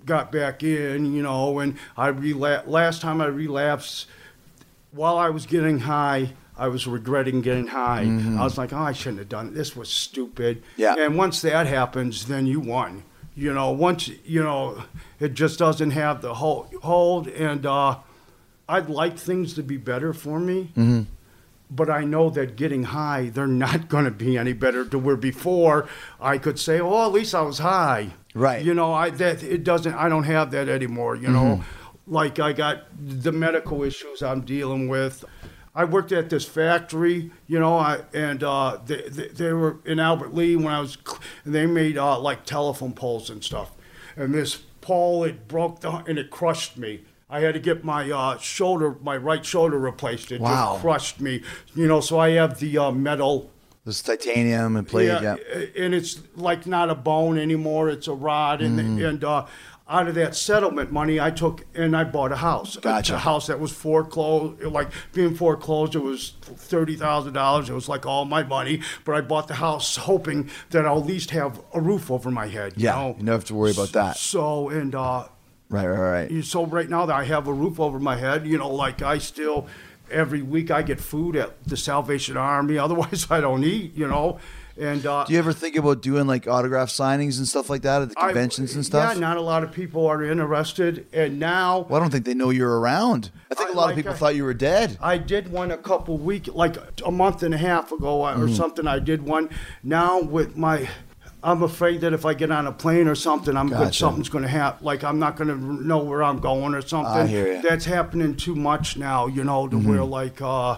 [SPEAKER 6] got back in, you know, and last time I relapsed, while I was getting high, I was regretting getting high. I was like, oh, I shouldn't have done it. This was stupid.
[SPEAKER 4] Yeah.
[SPEAKER 6] And once that happens, then you won. You know, once, you know, it just doesn't have the hold. And I'd like things to be better for me. But I know that getting high, they're not going to be any better to where before I could say, oh, at least I was high.
[SPEAKER 4] Right.
[SPEAKER 6] You know, I don't have that anymore, you know. Like I got the medical issues I'm dealing with. I worked at this factory, you know, they were in Albert Lea and they made like telephone poles and stuff. And this pole, it broke and it crushed me. I had to get my right shoulder replaced. It just crushed me, you know. So I have the metal.
[SPEAKER 4] This titanium and plate, yeah.
[SPEAKER 6] And it's like not a bone anymore; it's a rod. And out of that settlement money, I took and I bought a house.
[SPEAKER 4] Gotcha.
[SPEAKER 6] A house that was foreclosed. Like being foreclosed, it was $30,000. It was like all my money. But I bought the house hoping that I'll at least have a roof over my head.
[SPEAKER 4] Yeah,
[SPEAKER 6] you know?
[SPEAKER 4] you don't have to worry about that.
[SPEAKER 6] So and.
[SPEAKER 4] Right.
[SPEAKER 6] So right now that I have a roof over my head, you know, like I still, every week I get food at the Salvation Army. Otherwise I don't eat, you know. And
[SPEAKER 4] do you ever think about doing like autograph signings and stuff like that at the conventions and stuff?
[SPEAKER 6] Yeah, not a lot of people are interested. And now...
[SPEAKER 4] Well, I don't think they know you're around. I think a lot of people thought you were dead.
[SPEAKER 6] I did one a couple weeks, like a month and a half ago or something. I did one. Now with I'm afraid that if I get on a plane or something, something's going to happen. Like I'm not going to know where I'm going or something.
[SPEAKER 4] I hear you.
[SPEAKER 6] That's happening too much now, you know, to where like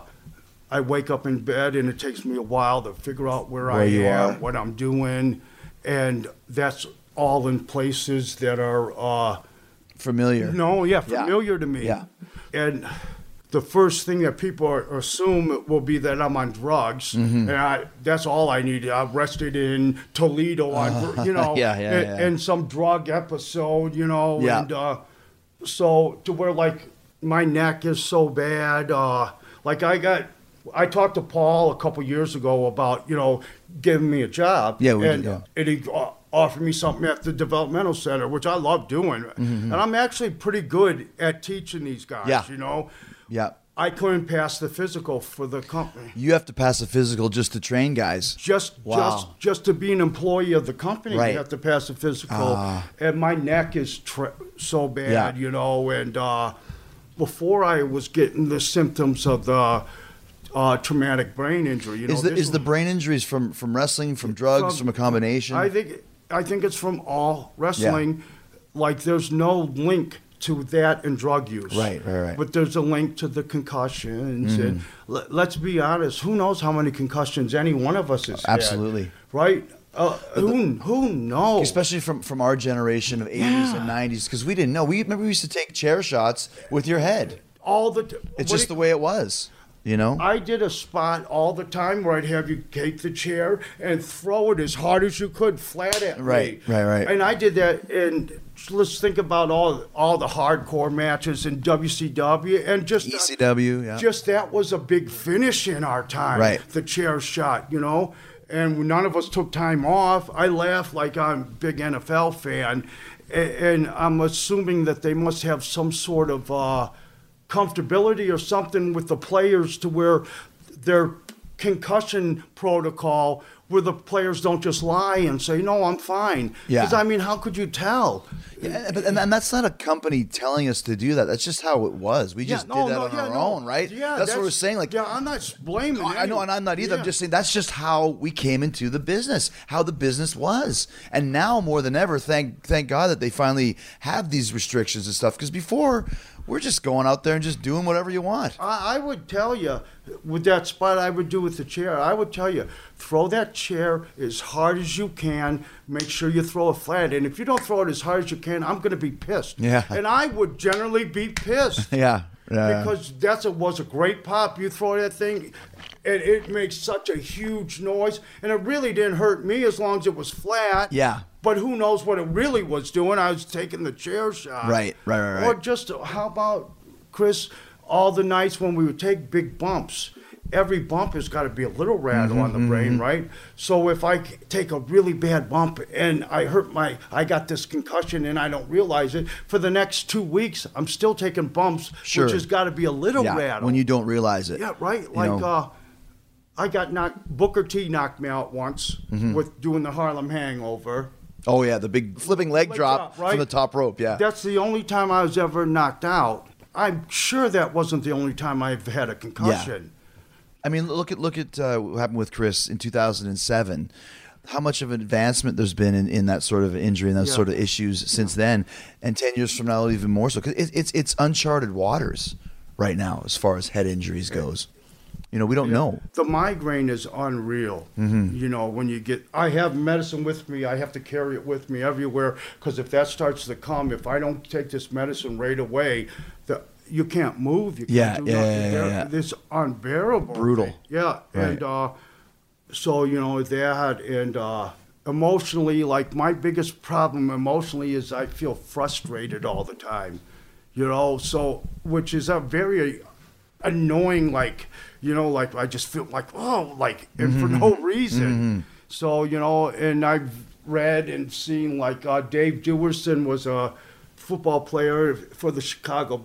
[SPEAKER 6] I wake up in bed and it takes me a while to figure out where I am, what I'm doing, and that's all in places that are
[SPEAKER 4] familiar.
[SPEAKER 6] Familiar to me.
[SPEAKER 4] Yeah.
[SPEAKER 6] And the first thing that people assume will be that I'm on drugs, and that's all I need. I rested in Toledo, you know, and some drug episode, you know, and so to where like my neck is so bad. Like I talked to Paul a couple years ago about, you know, giving me a job.
[SPEAKER 4] Yeah,
[SPEAKER 6] and he offered me something at the developmental center, which I love doing, and I'm actually pretty good at teaching these guys, you know.
[SPEAKER 4] Yeah.
[SPEAKER 6] I couldn't pass the physical for the company.
[SPEAKER 4] You have to pass a physical just to train guys.
[SPEAKER 6] Just to be an employee of the company,
[SPEAKER 4] right.
[SPEAKER 6] You have to pass a physical. And my neck is so bad, you know. And before I was getting the symptoms of the traumatic brain injury, you know.
[SPEAKER 4] Is the brain injuries from wrestling, from drugs, from a combination?
[SPEAKER 6] I think it's from all wrestling. Yeah. Like there's no link to that and drug use.
[SPEAKER 4] Right.
[SPEAKER 6] But there's a link to the concussions. And let's be honest, who knows how many concussions any one of us has had?
[SPEAKER 4] Absolutely.
[SPEAKER 6] Right? Who knows?
[SPEAKER 4] Especially from our generation of 80s and 90s, because we didn't know. Remember we used to take chair shots with your head. It's just the way it was. You know?
[SPEAKER 6] I did a spot all the time where I'd have you take the chair and throw it as hard as you could flat at me.
[SPEAKER 4] Right.
[SPEAKER 6] And I did that, and let's think about all the hardcore matches in WCW and just
[SPEAKER 4] ECW,
[SPEAKER 6] just that was a big finish in our time.
[SPEAKER 4] Right.
[SPEAKER 6] The chair shot, you know? And none of us took time off. I laugh like I'm a big NFL fan, and I'm assuming that they must have some sort of comfortability or something with the players to where their concussion protocol, where the players don't just lie and say, no, I'm fine. Because, I mean, how could you tell?
[SPEAKER 4] Yeah, and that's not a company telling us to do that. That's just how it was. We just did that on our own, right?
[SPEAKER 6] Yeah,
[SPEAKER 4] that's what we're saying. Like,
[SPEAKER 6] I'm not blaming
[SPEAKER 4] anyone. I know, and I'm not either.
[SPEAKER 6] Yeah.
[SPEAKER 4] I'm just saying that's just how we came into the business, how the business was. And now more than ever, thank God that they finally have these restrictions and stuff. Because before, we're just going out there and just doing whatever you want.
[SPEAKER 6] I would tell you, with that spot I would do with the chair, I would tell you, throw that chair as hard as you can. Make sure you throw it flat. And if you don't throw it as hard as you can, I'm going to be pissed.
[SPEAKER 4] Yeah.
[SPEAKER 6] And I would generally be pissed.
[SPEAKER 4] Yeah.
[SPEAKER 6] Because was a great pop. You throw that thing, and it makes such a huge noise. And it really didn't hurt me as long as it was flat.
[SPEAKER 4] Yeah.
[SPEAKER 6] But who knows what it really was doing? I was taking the chair shot.
[SPEAKER 4] Right.
[SPEAKER 6] Or just, how about, Chris, all the nights when we would take big bumps every bump has got to be a little rattle on the brain, right? So if I take a really bad bump and I got this concussion and I don't realize it, for the next 2 weeks, I'm still taking bumps,
[SPEAKER 4] Sure.
[SPEAKER 6] which has got to be a little rattle.
[SPEAKER 4] When you don't realize it.
[SPEAKER 6] Yeah, right. I got Booker T knocked me out once with doing the Harlem Hangover.
[SPEAKER 4] Oh, yeah, the big flipping leg drop
[SPEAKER 6] right?
[SPEAKER 4] from the top rope, yeah.
[SPEAKER 6] That's the only time I was ever knocked out. I'm sure that wasn't the only time I've had a concussion.
[SPEAKER 4] I mean, look at what happened with Chris in 2007. How much of an advancement there's been in that sort of injury and those sort of issues since then, and 10 years from now even more so. 'Cause it's uncharted waters right now as far as head injuries goes. You know, we don't know.
[SPEAKER 6] The migraine is unreal. You know, when I have medicine with me, I have to carry it with me everywhere, because if that starts to come, if I don't take this medicine right away, you can't move. You can't do nothing. It's unbearable.
[SPEAKER 4] Brutal.
[SPEAKER 6] Yeah.
[SPEAKER 4] Right.
[SPEAKER 6] And so, you know, that, and emotionally, like my biggest problem emotionally is I feel frustrated all the time, you know, so, which is a very annoying, like, you know, like I just feel like, and for no reason. So, you know, and I've read and seen like Dave Duerson was a football player for the Chicago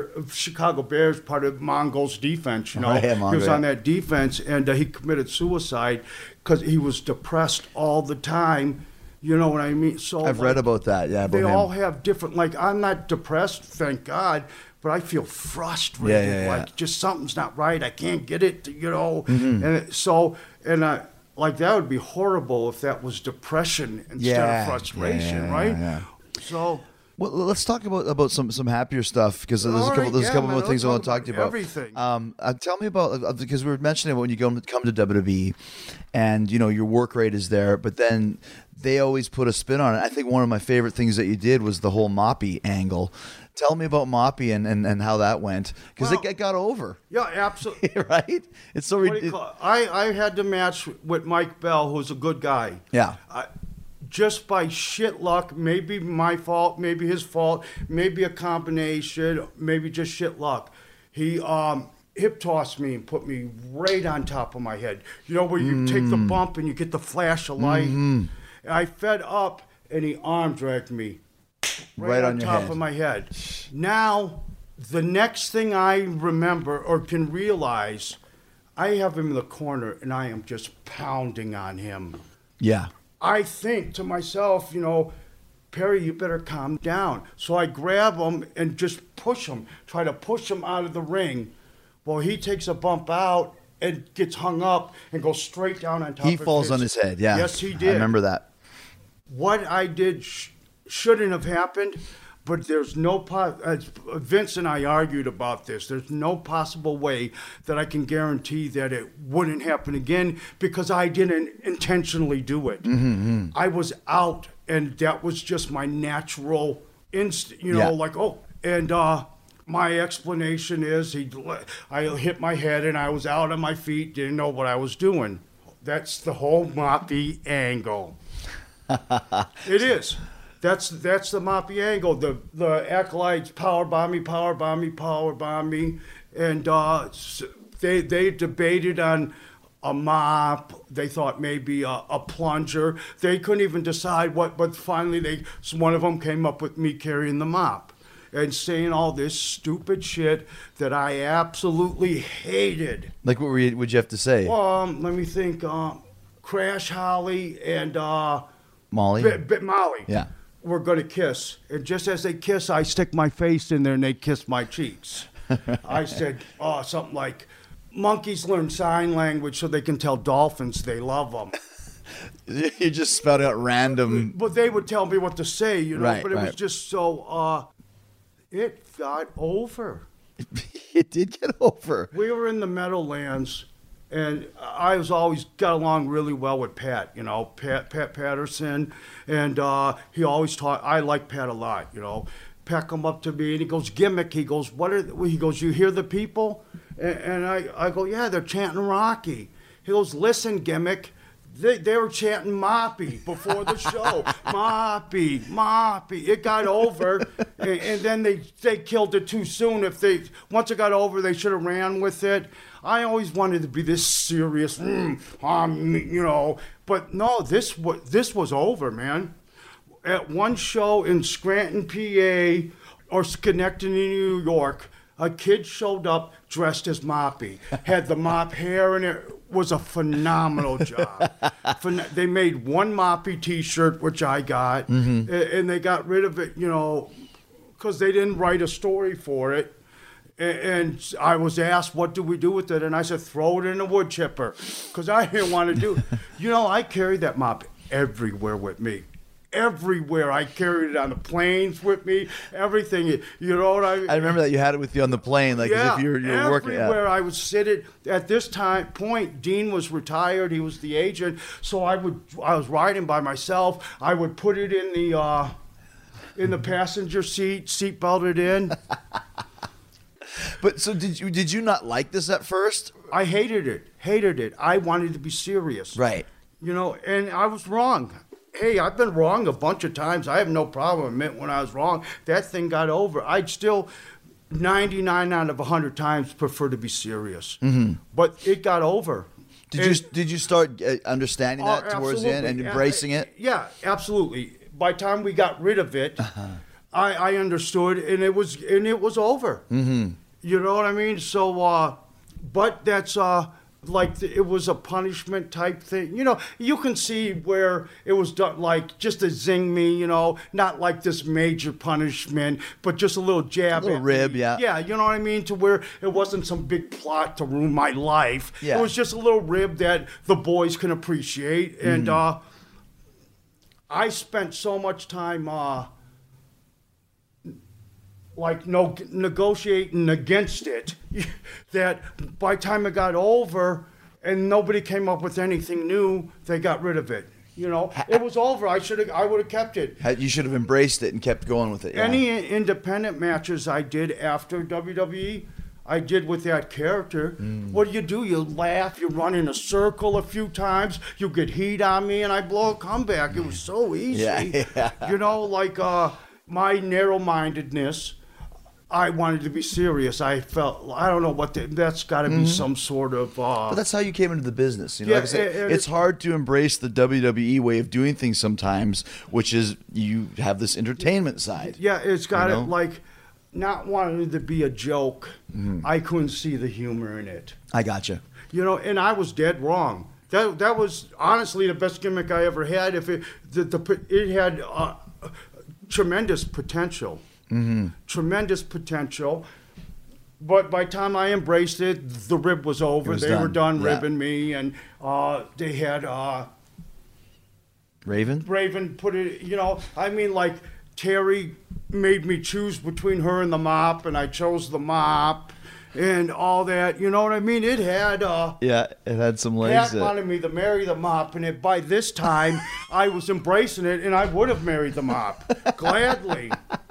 [SPEAKER 6] Bears, part of Mongo's defense, you know. He was on that defense, and he committed suicide because he was depressed all the time. You know what I mean? So
[SPEAKER 4] I've read about that, yeah.
[SPEAKER 6] They all have different, like, I'm not depressed, thank God, but I feel frustrated, like just something's not right. I can't get it, you know. And so, like that would be horrible if that was depression instead of frustration, right?
[SPEAKER 4] Yeah.
[SPEAKER 6] So.
[SPEAKER 4] Well, let's talk about some happier stuff, because there's a couple more things I want to talk to you about.
[SPEAKER 6] Everything.
[SPEAKER 4] Tell me about, because we were mentioning when you come to WWE, and you know your work rate is there, but then they always put a spin on it. I think one of my favorite things that you did was the whole Moppy angle. Tell me about Moppy and how that went, because it got over.
[SPEAKER 6] Yeah, absolutely.
[SPEAKER 4] Right? It's so ridiculous.
[SPEAKER 6] I had the match with Mike Bell, who's a good guy.
[SPEAKER 4] Yeah.
[SPEAKER 6] Just by shit luck, maybe my fault, maybe his fault, maybe a combination, maybe just shit luck. He hip tossed me and put me right on top of my head. You know, where you take the bump and you get the flash of light. I fed up, and he arm dragged me right on top of my head. Now, the next thing I remember or can realize, I have him in the corner, and I am just pounding on him.
[SPEAKER 4] Yeah.
[SPEAKER 6] I think to myself, you know, Perry, you better calm down. So I grab him and just try to push him out of the ring. Well, he takes a bump out and gets hung up and goes straight down on top of his head. He
[SPEAKER 4] falls on his head, yeah.
[SPEAKER 6] Yes, he did.
[SPEAKER 4] I remember that.
[SPEAKER 6] What I did shouldn't have happened, but there's no Vince and I argued about this. There's no possible way that I can guarantee that it wouldn't happen again, because I didn't intentionally do it. I was out, and that was just my natural instinct, you know, like, and my explanation is I hit my head and I was out on my feet, didn't know what I was doing. That's the whole Moppy angle. It is. That's the Moppy angle. The acolytes powerbomb me, and they debated on a mop. They thought maybe a plunger. They couldn't even decide what, but finally one of them came up with me carrying the mop and saying all this stupid shit that I absolutely hated.
[SPEAKER 4] Like what would you have to say?
[SPEAKER 6] Let me think. Crash Holly and
[SPEAKER 4] Molly.
[SPEAKER 6] Molly.
[SPEAKER 4] Yeah.
[SPEAKER 6] We're going to kiss. And just as they kiss, I stick my face in there and they kiss my cheeks. I said something like, monkeys learn sign language so they can tell dolphins they love them.
[SPEAKER 4] You just spelled out random.
[SPEAKER 6] But they would tell me what to say, you know.
[SPEAKER 4] Right,
[SPEAKER 6] but it was just so, it got over.
[SPEAKER 4] It did get over.
[SPEAKER 6] We were in the Meadowlands, and I was always got along really well with Pat, you know, Pat Patterson, and he always taught. I like Pat a lot, you know. Pat come up to me and he goes, "Gimmick." He goes, He goes, "You hear the people?" And I go, "Yeah, they're chanting Rocky." He goes, "Listen, Gimmick, They were chanting Moppy before the show. Moppy, Moppy. It got over, and then they killed it too soon. Once it got over, they should have ran with it. I always wanted to be this serious, but no, this was over, man. At one show in Scranton, PA, or Schenectady, New York, a kid showed up dressed as Moppy, had the mop hair, and it was a phenomenal job. They made one Moppy T-shirt, which I got, and they got rid of it, because they didn't write a story for it. And I was asked, what do we do with it? And I said, throw it in a wood chipper, because I didn't want to do it. I carried that mop everywhere with me. Everywhere. I carried it on the planes with me, everything. You know what I mean?
[SPEAKER 4] I remember that you had it with you on the plane, as if you were working.
[SPEAKER 6] Everywhere I would sit it. At this point, Dean was retired. He was the agent. So I was riding by myself. I would put it in the passenger seat belted in.
[SPEAKER 4] But so did you not like this at first?
[SPEAKER 6] I hated it. I wanted to be serious.
[SPEAKER 4] Right.
[SPEAKER 6] And I was wrong. Hey, I've been wrong a bunch of times. I have no problem admitting when I was wrong. That thing got over. I'd still 99 out of 100 times prefer to be serious. Mm-hmm. But it got over.
[SPEAKER 4] Did you start understanding that towards the end and embracing it?
[SPEAKER 6] Yeah, absolutely. By the time we got rid of it, I understood, and it was over. Mm-hmm. You know what I mean? So, but that's it was a punishment type thing. You can see where it was done, just to zing me, not like this major punishment, but just a little jab.
[SPEAKER 4] A little rib,
[SPEAKER 6] me.
[SPEAKER 4] yeah.
[SPEAKER 6] Yeah, you know what I mean? To where it wasn't some big plot to ruin my life.
[SPEAKER 4] Yeah.
[SPEAKER 6] It was just a little rib that the boys can appreciate. And I spent so much time negotiating against it that by the time it got over and nobody came up with anything new, they got rid of it. It was over. I would have kept it.
[SPEAKER 4] You should have embraced it and kept going with it. Yeah.
[SPEAKER 6] Any independent matches I did after WWE, I did with that character. What do? You laugh, you run in a circle a few times, you get heat on me, and I blow a comeback. It was so easy.
[SPEAKER 4] Yeah.
[SPEAKER 6] My narrow-mindedness, I wanted to be serious. I felt, I don't know that's got to be some sort of...
[SPEAKER 4] but that's how you came into the business. Like I said, it's hard to embrace the WWE way of doing things sometimes, which is you have this entertainment side.
[SPEAKER 6] Yeah, it's got it not wanting to be a joke. I couldn't see the humor in it.
[SPEAKER 4] I gotcha.
[SPEAKER 6] And I was dead wrong. That was honestly the best gimmick I ever had. If it had tremendous potential. Mm-hmm. Tremendous potential. But by the time I embraced it, the rib was over. They were done ribbing me, and they had Raven put it. Terry made me choose between her and the mop, and I chose the mop, and all that. You know what I mean? It had
[SPEAKER 4] it had some legs.
[SPEAKER 6] Pat wanted me to marry the mop, and by this time I was embracing it, and I would have married the mop gladly.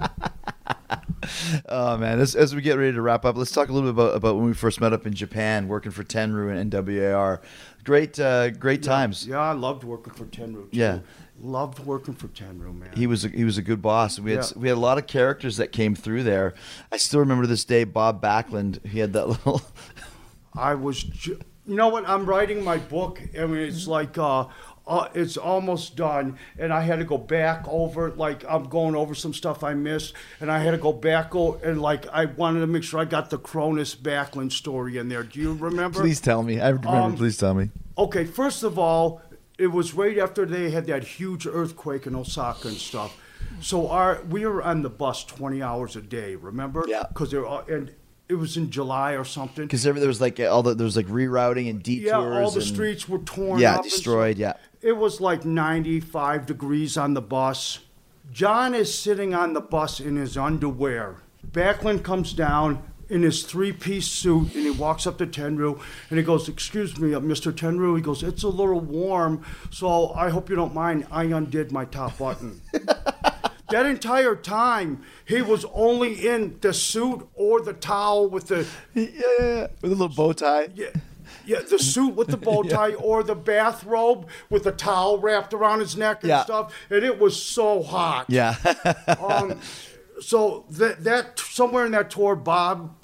[SPEAKER 4] Oh man! As we get ready to wrap up, let's talk a little bit about when we first met up in Japan, working for Tenryu and NWAR. Great times.
[SPEAKER 6] Yeah, I loved working for Tenryu too.
[SPEAKER 4] Yeah,
[SPEAKER 6] loved working for Tenryu, man.
[SPEAKER 4] He was a good boss. We had a lot of characters that came through there. I still remember to this day Bob Backlund. He had that little.
[SPEAKER 6] You know what? I'm writing my book. I mean, it's it's almost done, and I had to go back over, I'm going over some stuff I missed, and I had to go back and I wanted to make sure I got the Cronus Backlund story in there. Do you remember?
[SPEAKER 4] Please tell me. I remember. Please tell me.
[SPEAKER 6] Okay, first of all, it was right after they had that huge earthquake in Osaka and stuff. So we were on the bus 20 hours a day, remember?
[SPEAKER 4] Yeah.
[SPEAKER 6] Because it was in July or something.
[SPEAKER 4] Because there was rerouting and detours.
[SPEAKER 6] Yeah, all the streets were torn up.
[SPEAKER 4] Yeah, destroyed. Yeah.
[SPEAKER 6] It was 95 degrees on the bus. John is sitting on the bus in his underwear. Backlund comes down in his three-piece suit, and he walks up to Tenryu, and he goes, "Excuse me, Mr. Tenryu." He goes, "It's a little warm, so I hope you don't mind. I undid my top button." That entire time, he was only in the suit or the towel with the...
[SPEAKER 4] Yeah, with a little bow tie.
[SPEAKER 6] Yeah. Yeah, the suit with the bow tie or the bathrobe with the towel wrapped around his neck and stuff. And it was so hot.
[SPEAKER 4] Yeah.
[SPEAKER 6] So that somewhere in that tour, Bob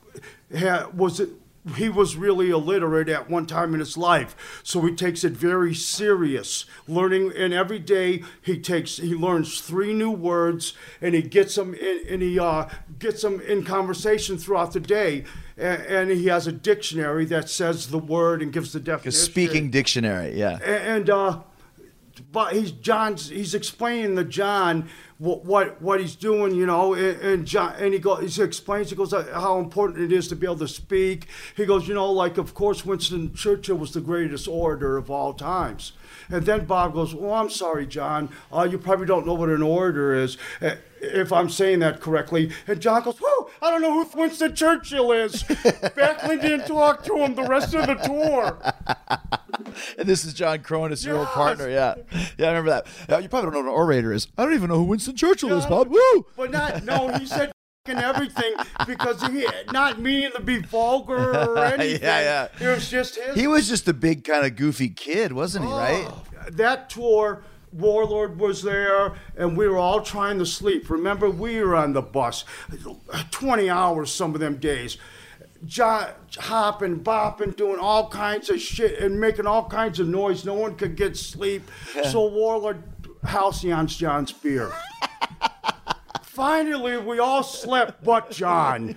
[SPEAKER 6] he was really illiterate at one time in his life, so he takes it very serious, learning. And every day he learns 3 new words, and he gets them in conversation throughout the day. And he has a dictionary that says the word and gives the definition.
[SPEAKER 4] A speaking dictionary, yeah.
[SPEAKER 6] But he's explaining to John what he's doing, you know, and he explains how important it is to be able to speak. He goes, you know, like, of course Winston Churchill was the greatest orator of all times. And then Bob goes, well, I'm sorry, John, you probably don't know what an orator is, if I'm saying that correctly. And John goes, whoa, I don't know who Winston Churchill is. Backlund didn't talk to him the rest of the tour.
[SPEAKER 4] And this is John Cronus, your old partner. Yeah, I remember that. You probably don't know what an orator is. I don't even know who Winston Churchill is, Bob. Woo!
[SPEAKER 6] But he said everything because he not meaning to be vulgar or anything.
[SPEAKER 4] Yeah.
[SPEAKER 6] It was just his.
[SPEAKER 4] He was just a big kind of goofy kid, wasn't he? Right?
[SPEAKER 6] That tour, Warlord was there, and we were all trying to sleep. Remember, we were on the bus 20 hours some of them days. Hopping, bopping, doing all kinds of shit and making all kinds of noise. No one could get sleep. So Warlord halcyons John's beer. Finally, we all slept but John.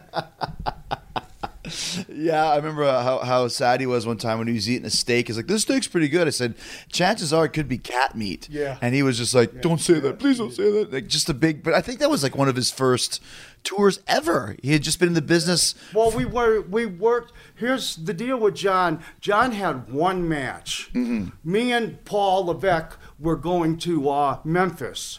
[SPEAKER 4] Yeah, I remember how sad he was one time when he was eating a steak. He's like, this steak's pretty good. I said, chances are it could be cat meat.
[SPEAKER 6] Yeah.
[SPEAKER 4] And he was just like, don't say that. Please don't say that. Like, just but I think that was like one of his first tours ever. He had just been in the business.
[SPEAKER 6] Well, we worked. Here's the deal with John. John had one match. Mm-hmm. Me and Paul Levesque were going to Memphis.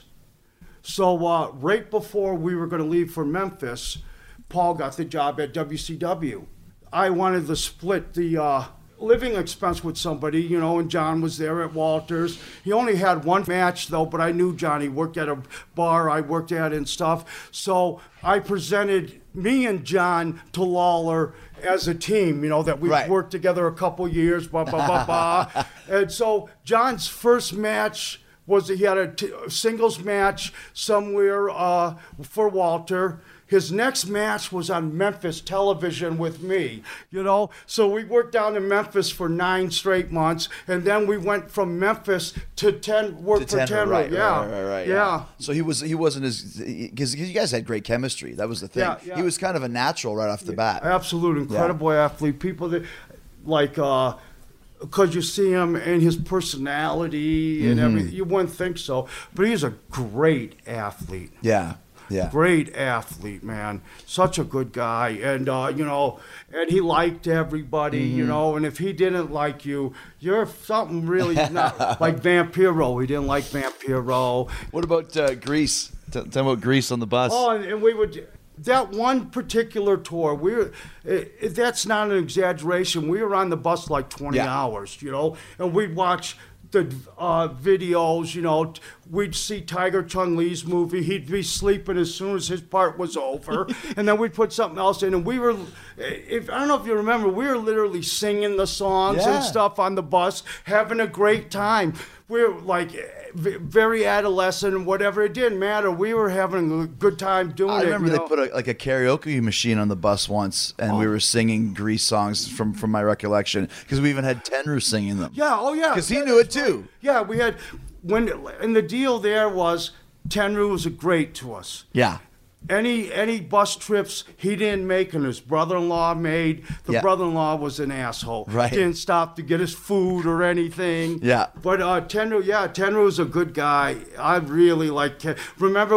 [SPEAKER 6] So right before we were going to leave for Memphis, Paul got the job at WCW. I wanted to split the living expense with somebody, you know, and John was there at Walters. He only had one match, though, but I knew John. He worked at a bar I worked at and stuff. So I presented me and John to Lawler as a team, you know, that we've worked together a couple years, And so John's first match was he had a singles match somewhere for Walter. His next match was on Memphis television with me, you know. So we worked down in Memphis for 9 straight months, and then we went from Memphis to Tenru.
[SPEAKER 4] Right. Yeah. So he wasn't because you guys had great chemistry. That was the thing. Yeah. He was kind of a natural right off the bat.
[SPEAKER 6] Absolute incredible athlete. People that like. Because you see him and his personality and everything, you wouldn't think so. But he's a great athlete.
[SPEAKER 4] Yeah.
[SPEAKER 6] Great athlete, man. Such a good guy. And, you know, and he liked everybody, you know. And if he didn't like you, you're something really not like Vampiro. He didn't like Vampiro.
[SPEAKER 4] What about Grease? Tell me about Grease on the bus.
[SPEAKER 6] Oh, and we would... That one particular tour, that's not an exaggeration. We were on the bus like 20 hours, you know, and we'd watch the videos, you know. We'd see Tiger Chung Lee's movie. He'd be sleeping as soon as his part was over, and then we'd put something else in. And we were, I don't know if you remember, we were literally singing the songs and stuff on the bus, having a great time. We were like very adolescent and whatever. It didn't matter. We were having a good time doing it.
[SPEAKER 4] I remember they put a karaoke machine on the bus once, and we were singing Grease songs from my recollection, because we even had Tenru singing them.
[SPEAKER 6] Yeah,
[SPEAKER 4] because he knew it too.
[SPEAKER 6] Yeah, we had and the deal there was Tenru was great to us.
[SPEAKER 4] Yeah.
[SPEAKER 6] Any bus trips he didn't make and his brother-in-law made, the brother-in-law was an asshole.
[SPEAKER 4] Right.
[SPEAKER 6] Didn't stop to get his food or anything.
[SPEAKER 4] Yeah.
[SPEAKER 6] But Tenru was a good guy. I really liked Tenru. Remember,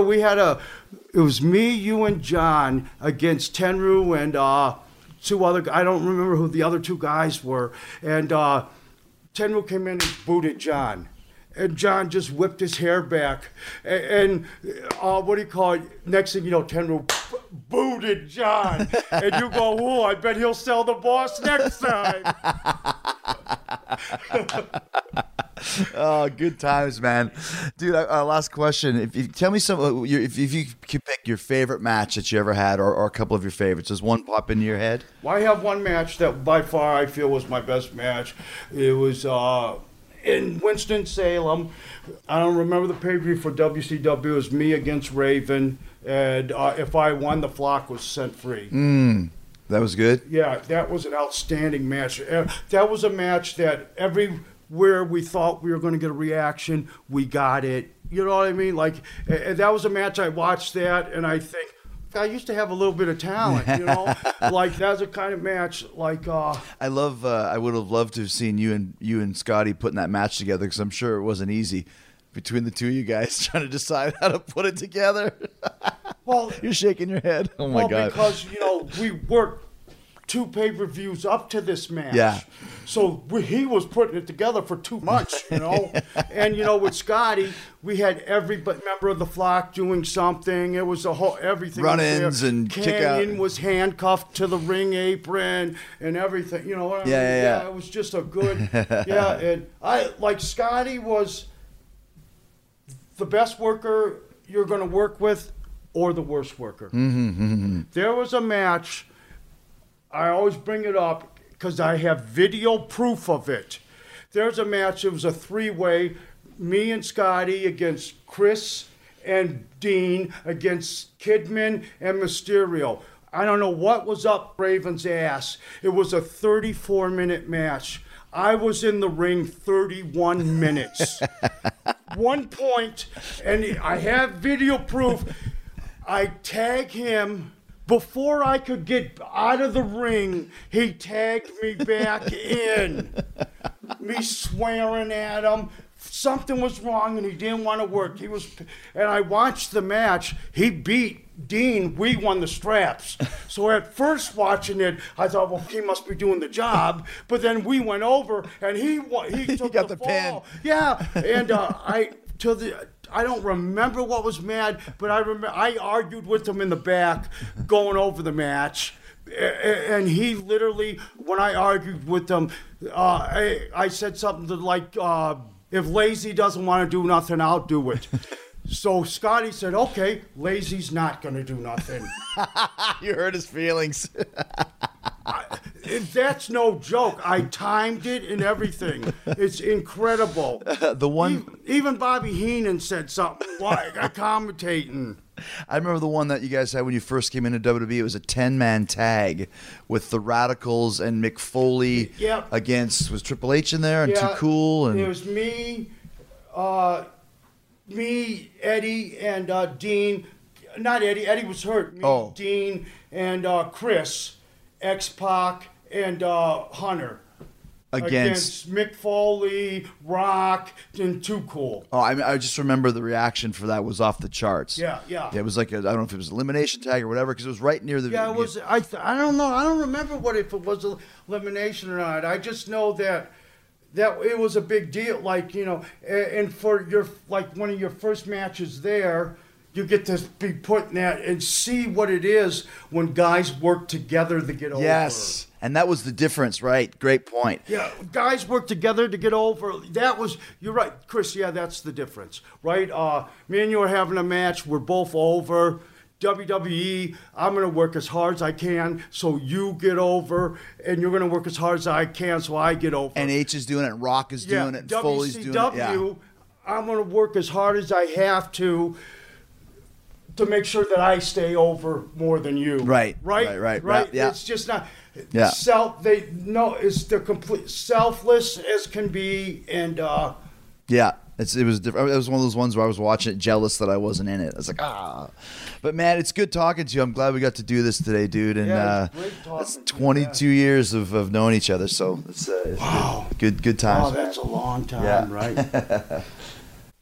[SPEAKER 6] it was me, you, and John against Tenru and 2 other guys. I don't remember who the other 2 guys were. And Tenru came in and booted John. And John just whipped his hair back. And what do you call it? Next thing you know, Tenru booted John. And you go, oh, I bet he'll sell the boss next time.
[SPEAKER 4] Oh, good times, man, dude. Last question: if you tell me if you could pick your favorite match that you ever had, or a couple of your favorites, does one pop into your head?
[SPEAKER 6] Well, I have one match that by far I feel was my best match. It was in Winston-Salem. I don't remember the pay-per-view for WCW. It was me against Raven, and if I won, the flock was sent free.
[SPEAKER 4] That was good.
[SPEAKER 6] Yeah, that was an outstanding match. That was a match that everywhere we thought we were going to get a reaction, we got it. You know what I mean? Like, that was a match I watched that, and I think, I used to have a little bit of talent, you know? Like, that's a kind of match, like...
[SPEAKER 4] I would have loved to have seen you and Scotty putting that match together, because I'm sure it wasn't easy between the two of you guys trying to decide how to put it together.
[SPEAKER 6] Well,
[SPEAKER 4] you're shaking your head. Oh my God!
[SPEAKER 6] Because we worked 2 pay-per-views up to this match.
[SPEAKER 4] Yeah.
[SPEAKER 6] So he was putting it together for 2 months, And with Scotty, we had every member of the flock doing something. It was everything.
[SPEAKER 4] Run-ins and kick out.
[SPEAKER 6] Canyon was handcuffed to the ring apron and everything. You know what I mean?
[SPEAKER 4] Yeah.
[SPEAKER 6] It was just a good. Yeah, and Scotty was the best worker you're going to work with, or the worst worker. There was a match, I always bring it up because I have video proof of it. There's a match, it was a 3-way, me and Scotty against Chris and Dean against Kidman and Mysterio. I don't know what was up Raven's ass. It was a 34-minute match. I was in the ring 31 minutes. 1 point, and I have video proof. I tag him. Before I could get out of the ring, he tagged me back in. Me swearing at him. Something was wrong and he didn't want to work. And I watched the match. He beat Dean. We won the straps. So at first watching it, I thought, well, he must be doing the job. But then we went over and he took
[SPEAKER 4] got
[SPEAKER 6] the
[SPEAKER 4] fall.
[SPEAKER 6] Pin. Yeah, and I don't remember what was mad, but I remember I argued with him in the back going over the match. And he literally, when I argued with him, I said something like, if Lazy doesn't want to do nothing, I'll do it. So Scotty said, okay, Lazy's not going to do nothing.
[SPEAKER 4] You hurt his feelings.
[SPEAKER 6] That's no joke. I timed it and everything. It's incredible. Even Bobby Heenan said something like commentating.
[SPEAKER 4] I remember the one that you guys had when you first came into WWE. It was a 10-man tag with the Radicals and Mick Foley against, was Triple H in there and Too Cool? And
[SPEAKER 6] it was me, Eddie, and Dean. Not Eddie. Eddie was hurt. Dean, and Chris, X-Pac, and Hunter. Against Mick Foley, Rock, and Too Cool.
[SPEAKER 4] Oh, I just remember the reaction for that was off the charts.
[SPEAKER 6] Yeah.
[SPEAKER 4] It was like I don't know if it was elimination tag or whatever, because it was right near the.
[SPEAKER 6] Yeah, it was. I don't know. I don't remember if it was elimination or not. I just know that it was a big deal. And for one of your first matches there, you get to be put in that and see what it is when guys work together to get over.
[SPEAKER 4] Yes. And that was the difference, right? Great point.
[SPEAKER 6] Yeah, guys work together to get over. You're right, Chris. Yeah, that's the difference, right? Me and you are having a match. We're both over. WWE, I'm going to work as hard as I can so you get over, and you're going to work as hard as I can so I get over.
[SPEAKER 4] And H is doing it, Rock is doing it, and Foley's doing it.
[SPEAKER 6] WCW, I'm going to work as hard as I have to make sure that I stay over more than you.
[SPEAKER 4] Right. Yeah.
[SPEAKER 6] It's just not...
[SPEAKER 4] Yeah.
[SPEAKER 6] It's the complete selfless as can be, and
[SPEAKER 4] yeah, it was different. It was one of those ones where I was watching it, jealous that I wasn't in it. I was like, But man, it's good talking to you. I'm glad we got to do this today, dude. And that's 22 years of knowing each other. So it's
[SPEAKER 6] wow,
[SPEAKER 4] good times.
[SPEAKER 6] Oh, that's a long time, right?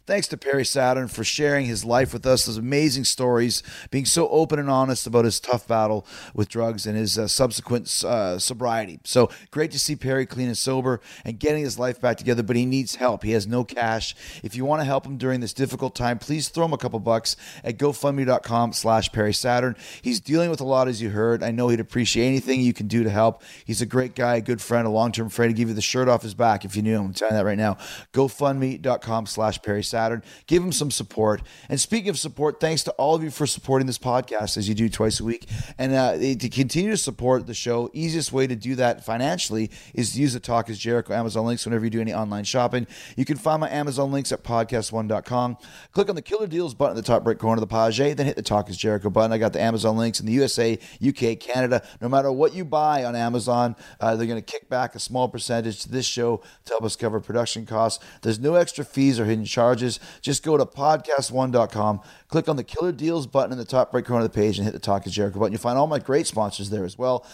[SPEAKER 4] Thanks to Perry Saturn for sharing his life with us, those amazing stories, being so open and honest about his tough battle with drugs and his subsequent sobriety. So great to see Perry clean and sober and getting his life back together, but he needs help. He has no cash. If you want to help him during this difficult time, please throw him a couple bucks at GoFundMe.com/Perry Saturn. He's dealing with a lot, as you heard. I know he'd appreciate anything you can do to help. He's a great guy, a good friend, a long-term friend. He'd give you the shirt off his back if you knew him. I'm telling you that right now. GoFundMe.com/Perry Saturn. Give him some support. And speaking of support, thanks to all of you for supporting this podcast as you do twice a week. And to continue to support the show, easiest way to do that financially is to use the Talk is Jericho Amazon links whenever you do any online shopping. You can find my Amazon links at podcast1.com. Click on the Killer Deals button at the top right corner of the page, then hit the Talk is Jericho button. I got the Amazon links in the USA, UK, Canada. No matter what you buy on Amazon, they're going to kick back a small percentage to this show to help us cover production costs. There's no extra fees or hidden charges. Just go to podcast1.com, click on the Killer Deals button in the top right corner of the page and hit the Talk is Jericho button. You'll find all my great sponsors there as well.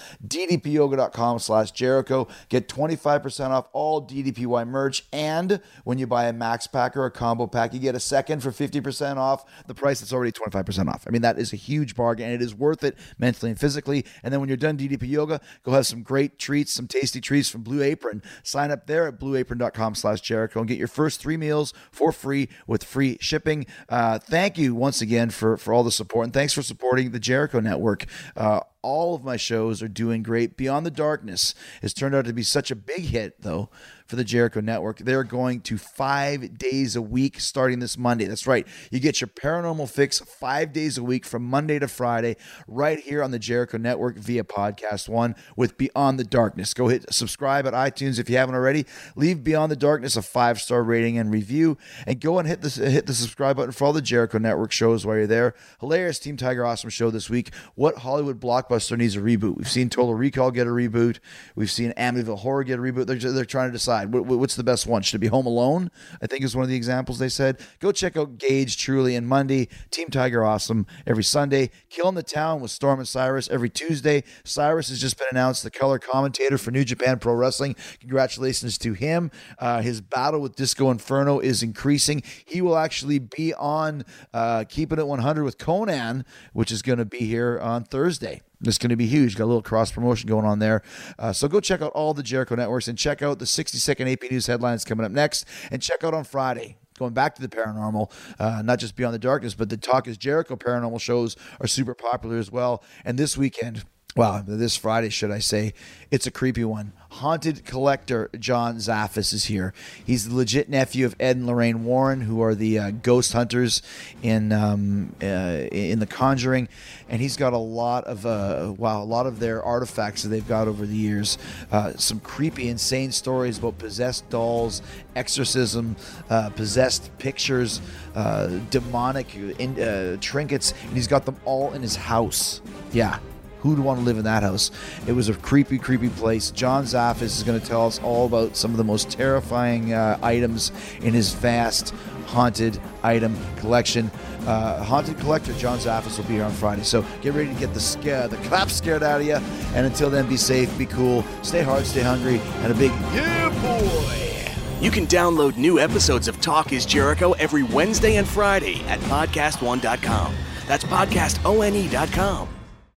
[SPEAKER 4] ddpyoga.com/Jericho. Get 25% off all DDPY merch. And when you buy a max pack or a combo pack, you get a second for 50% off the price that's already 25% off. I mean, that is a huge bargain, and it is worth it mentally and physically. And then when you're done DDP Yoga, go have some great treats, some tasty treats from Blue Apron. Sign up there at blueapron.com/Jericho and get your first 3 meals for free with free shipping. Thank you once again for all the support, and thanks for supporting the Jericho Network. All of my shows are doing great. Beyond the Darkness has turned out to be such a big hit, though, for the Jericho Network. They're going to 5 days a week starting this Monday. That's right. You get your paranormal fix 5 days a week from Monday to Friday right here on the Jericho Network via Podcast One with Beyond the Darkness. Go hit subscribe at iTunes if you haven't already. Leave Beyond the Darkness a 5-star rating and review, and go and hit the subscribe button for all the Jericho Network shows while you're there. Hilarious Team Tiger Awesome show this week. What Hollywood blockbuster needs a reboot? We've seen Total Recall get a reboot. We've seen Amityville Horror get a reboot. They're trying to decide what's the best one. Should it be Home Alone? I think is one of the examples they said. Go check out Gage, Truly, and Monday. Team Tiger Awesome every Sunday. Killing the Town with Storm and Cyrus every Tuesday. Cyrus has just been announced the color commentator for New Japan Pro Wrestling. Congratulations to him. His battle with Disco Inferno is increasing. He will actually be on Keeping It 100 with Conan, which is going to be here on Thursday. It's going to be huge. Got a little cross promotion going on there. So go check out all the Jericho Networks and check out the 60-second AP News headlines coming up next. And check out on Friday, going back to the paranormal, not just Beyond the Darkness, but the Talk is Jericho paranormal shows are super popular as well. And this weekend, well, this Friday, should I say, it's a creepy one. Haunted collector John Zaffis is here. He's the legit nephew of Ed and Lorraine Warren, who are the ghost hunters in The Conjuring, and he's got a lot of their artifacts that they've got over the years. Some creepy, insane stories about possessed dolls, exorcism, possessed pictures, demonic trinkets, and he's got them all in his house. Yeah. Who'd want to live in that house? It was a creepy, creepy place. John Zaffis is going to tell us all about some of the most terrifying items in his vast haunted item collection. Haunted collector John Zaffis will be here on Friday. So get ready to get the clap scared out of you. And until then, be safe, be cool, stay hard, stay hungry, and a big yeah, boy!
[SPEAKER 5] You can download new episodes of Talk is Jericho every Wednesday and Friday at podcastone.com. That's podcastone.com.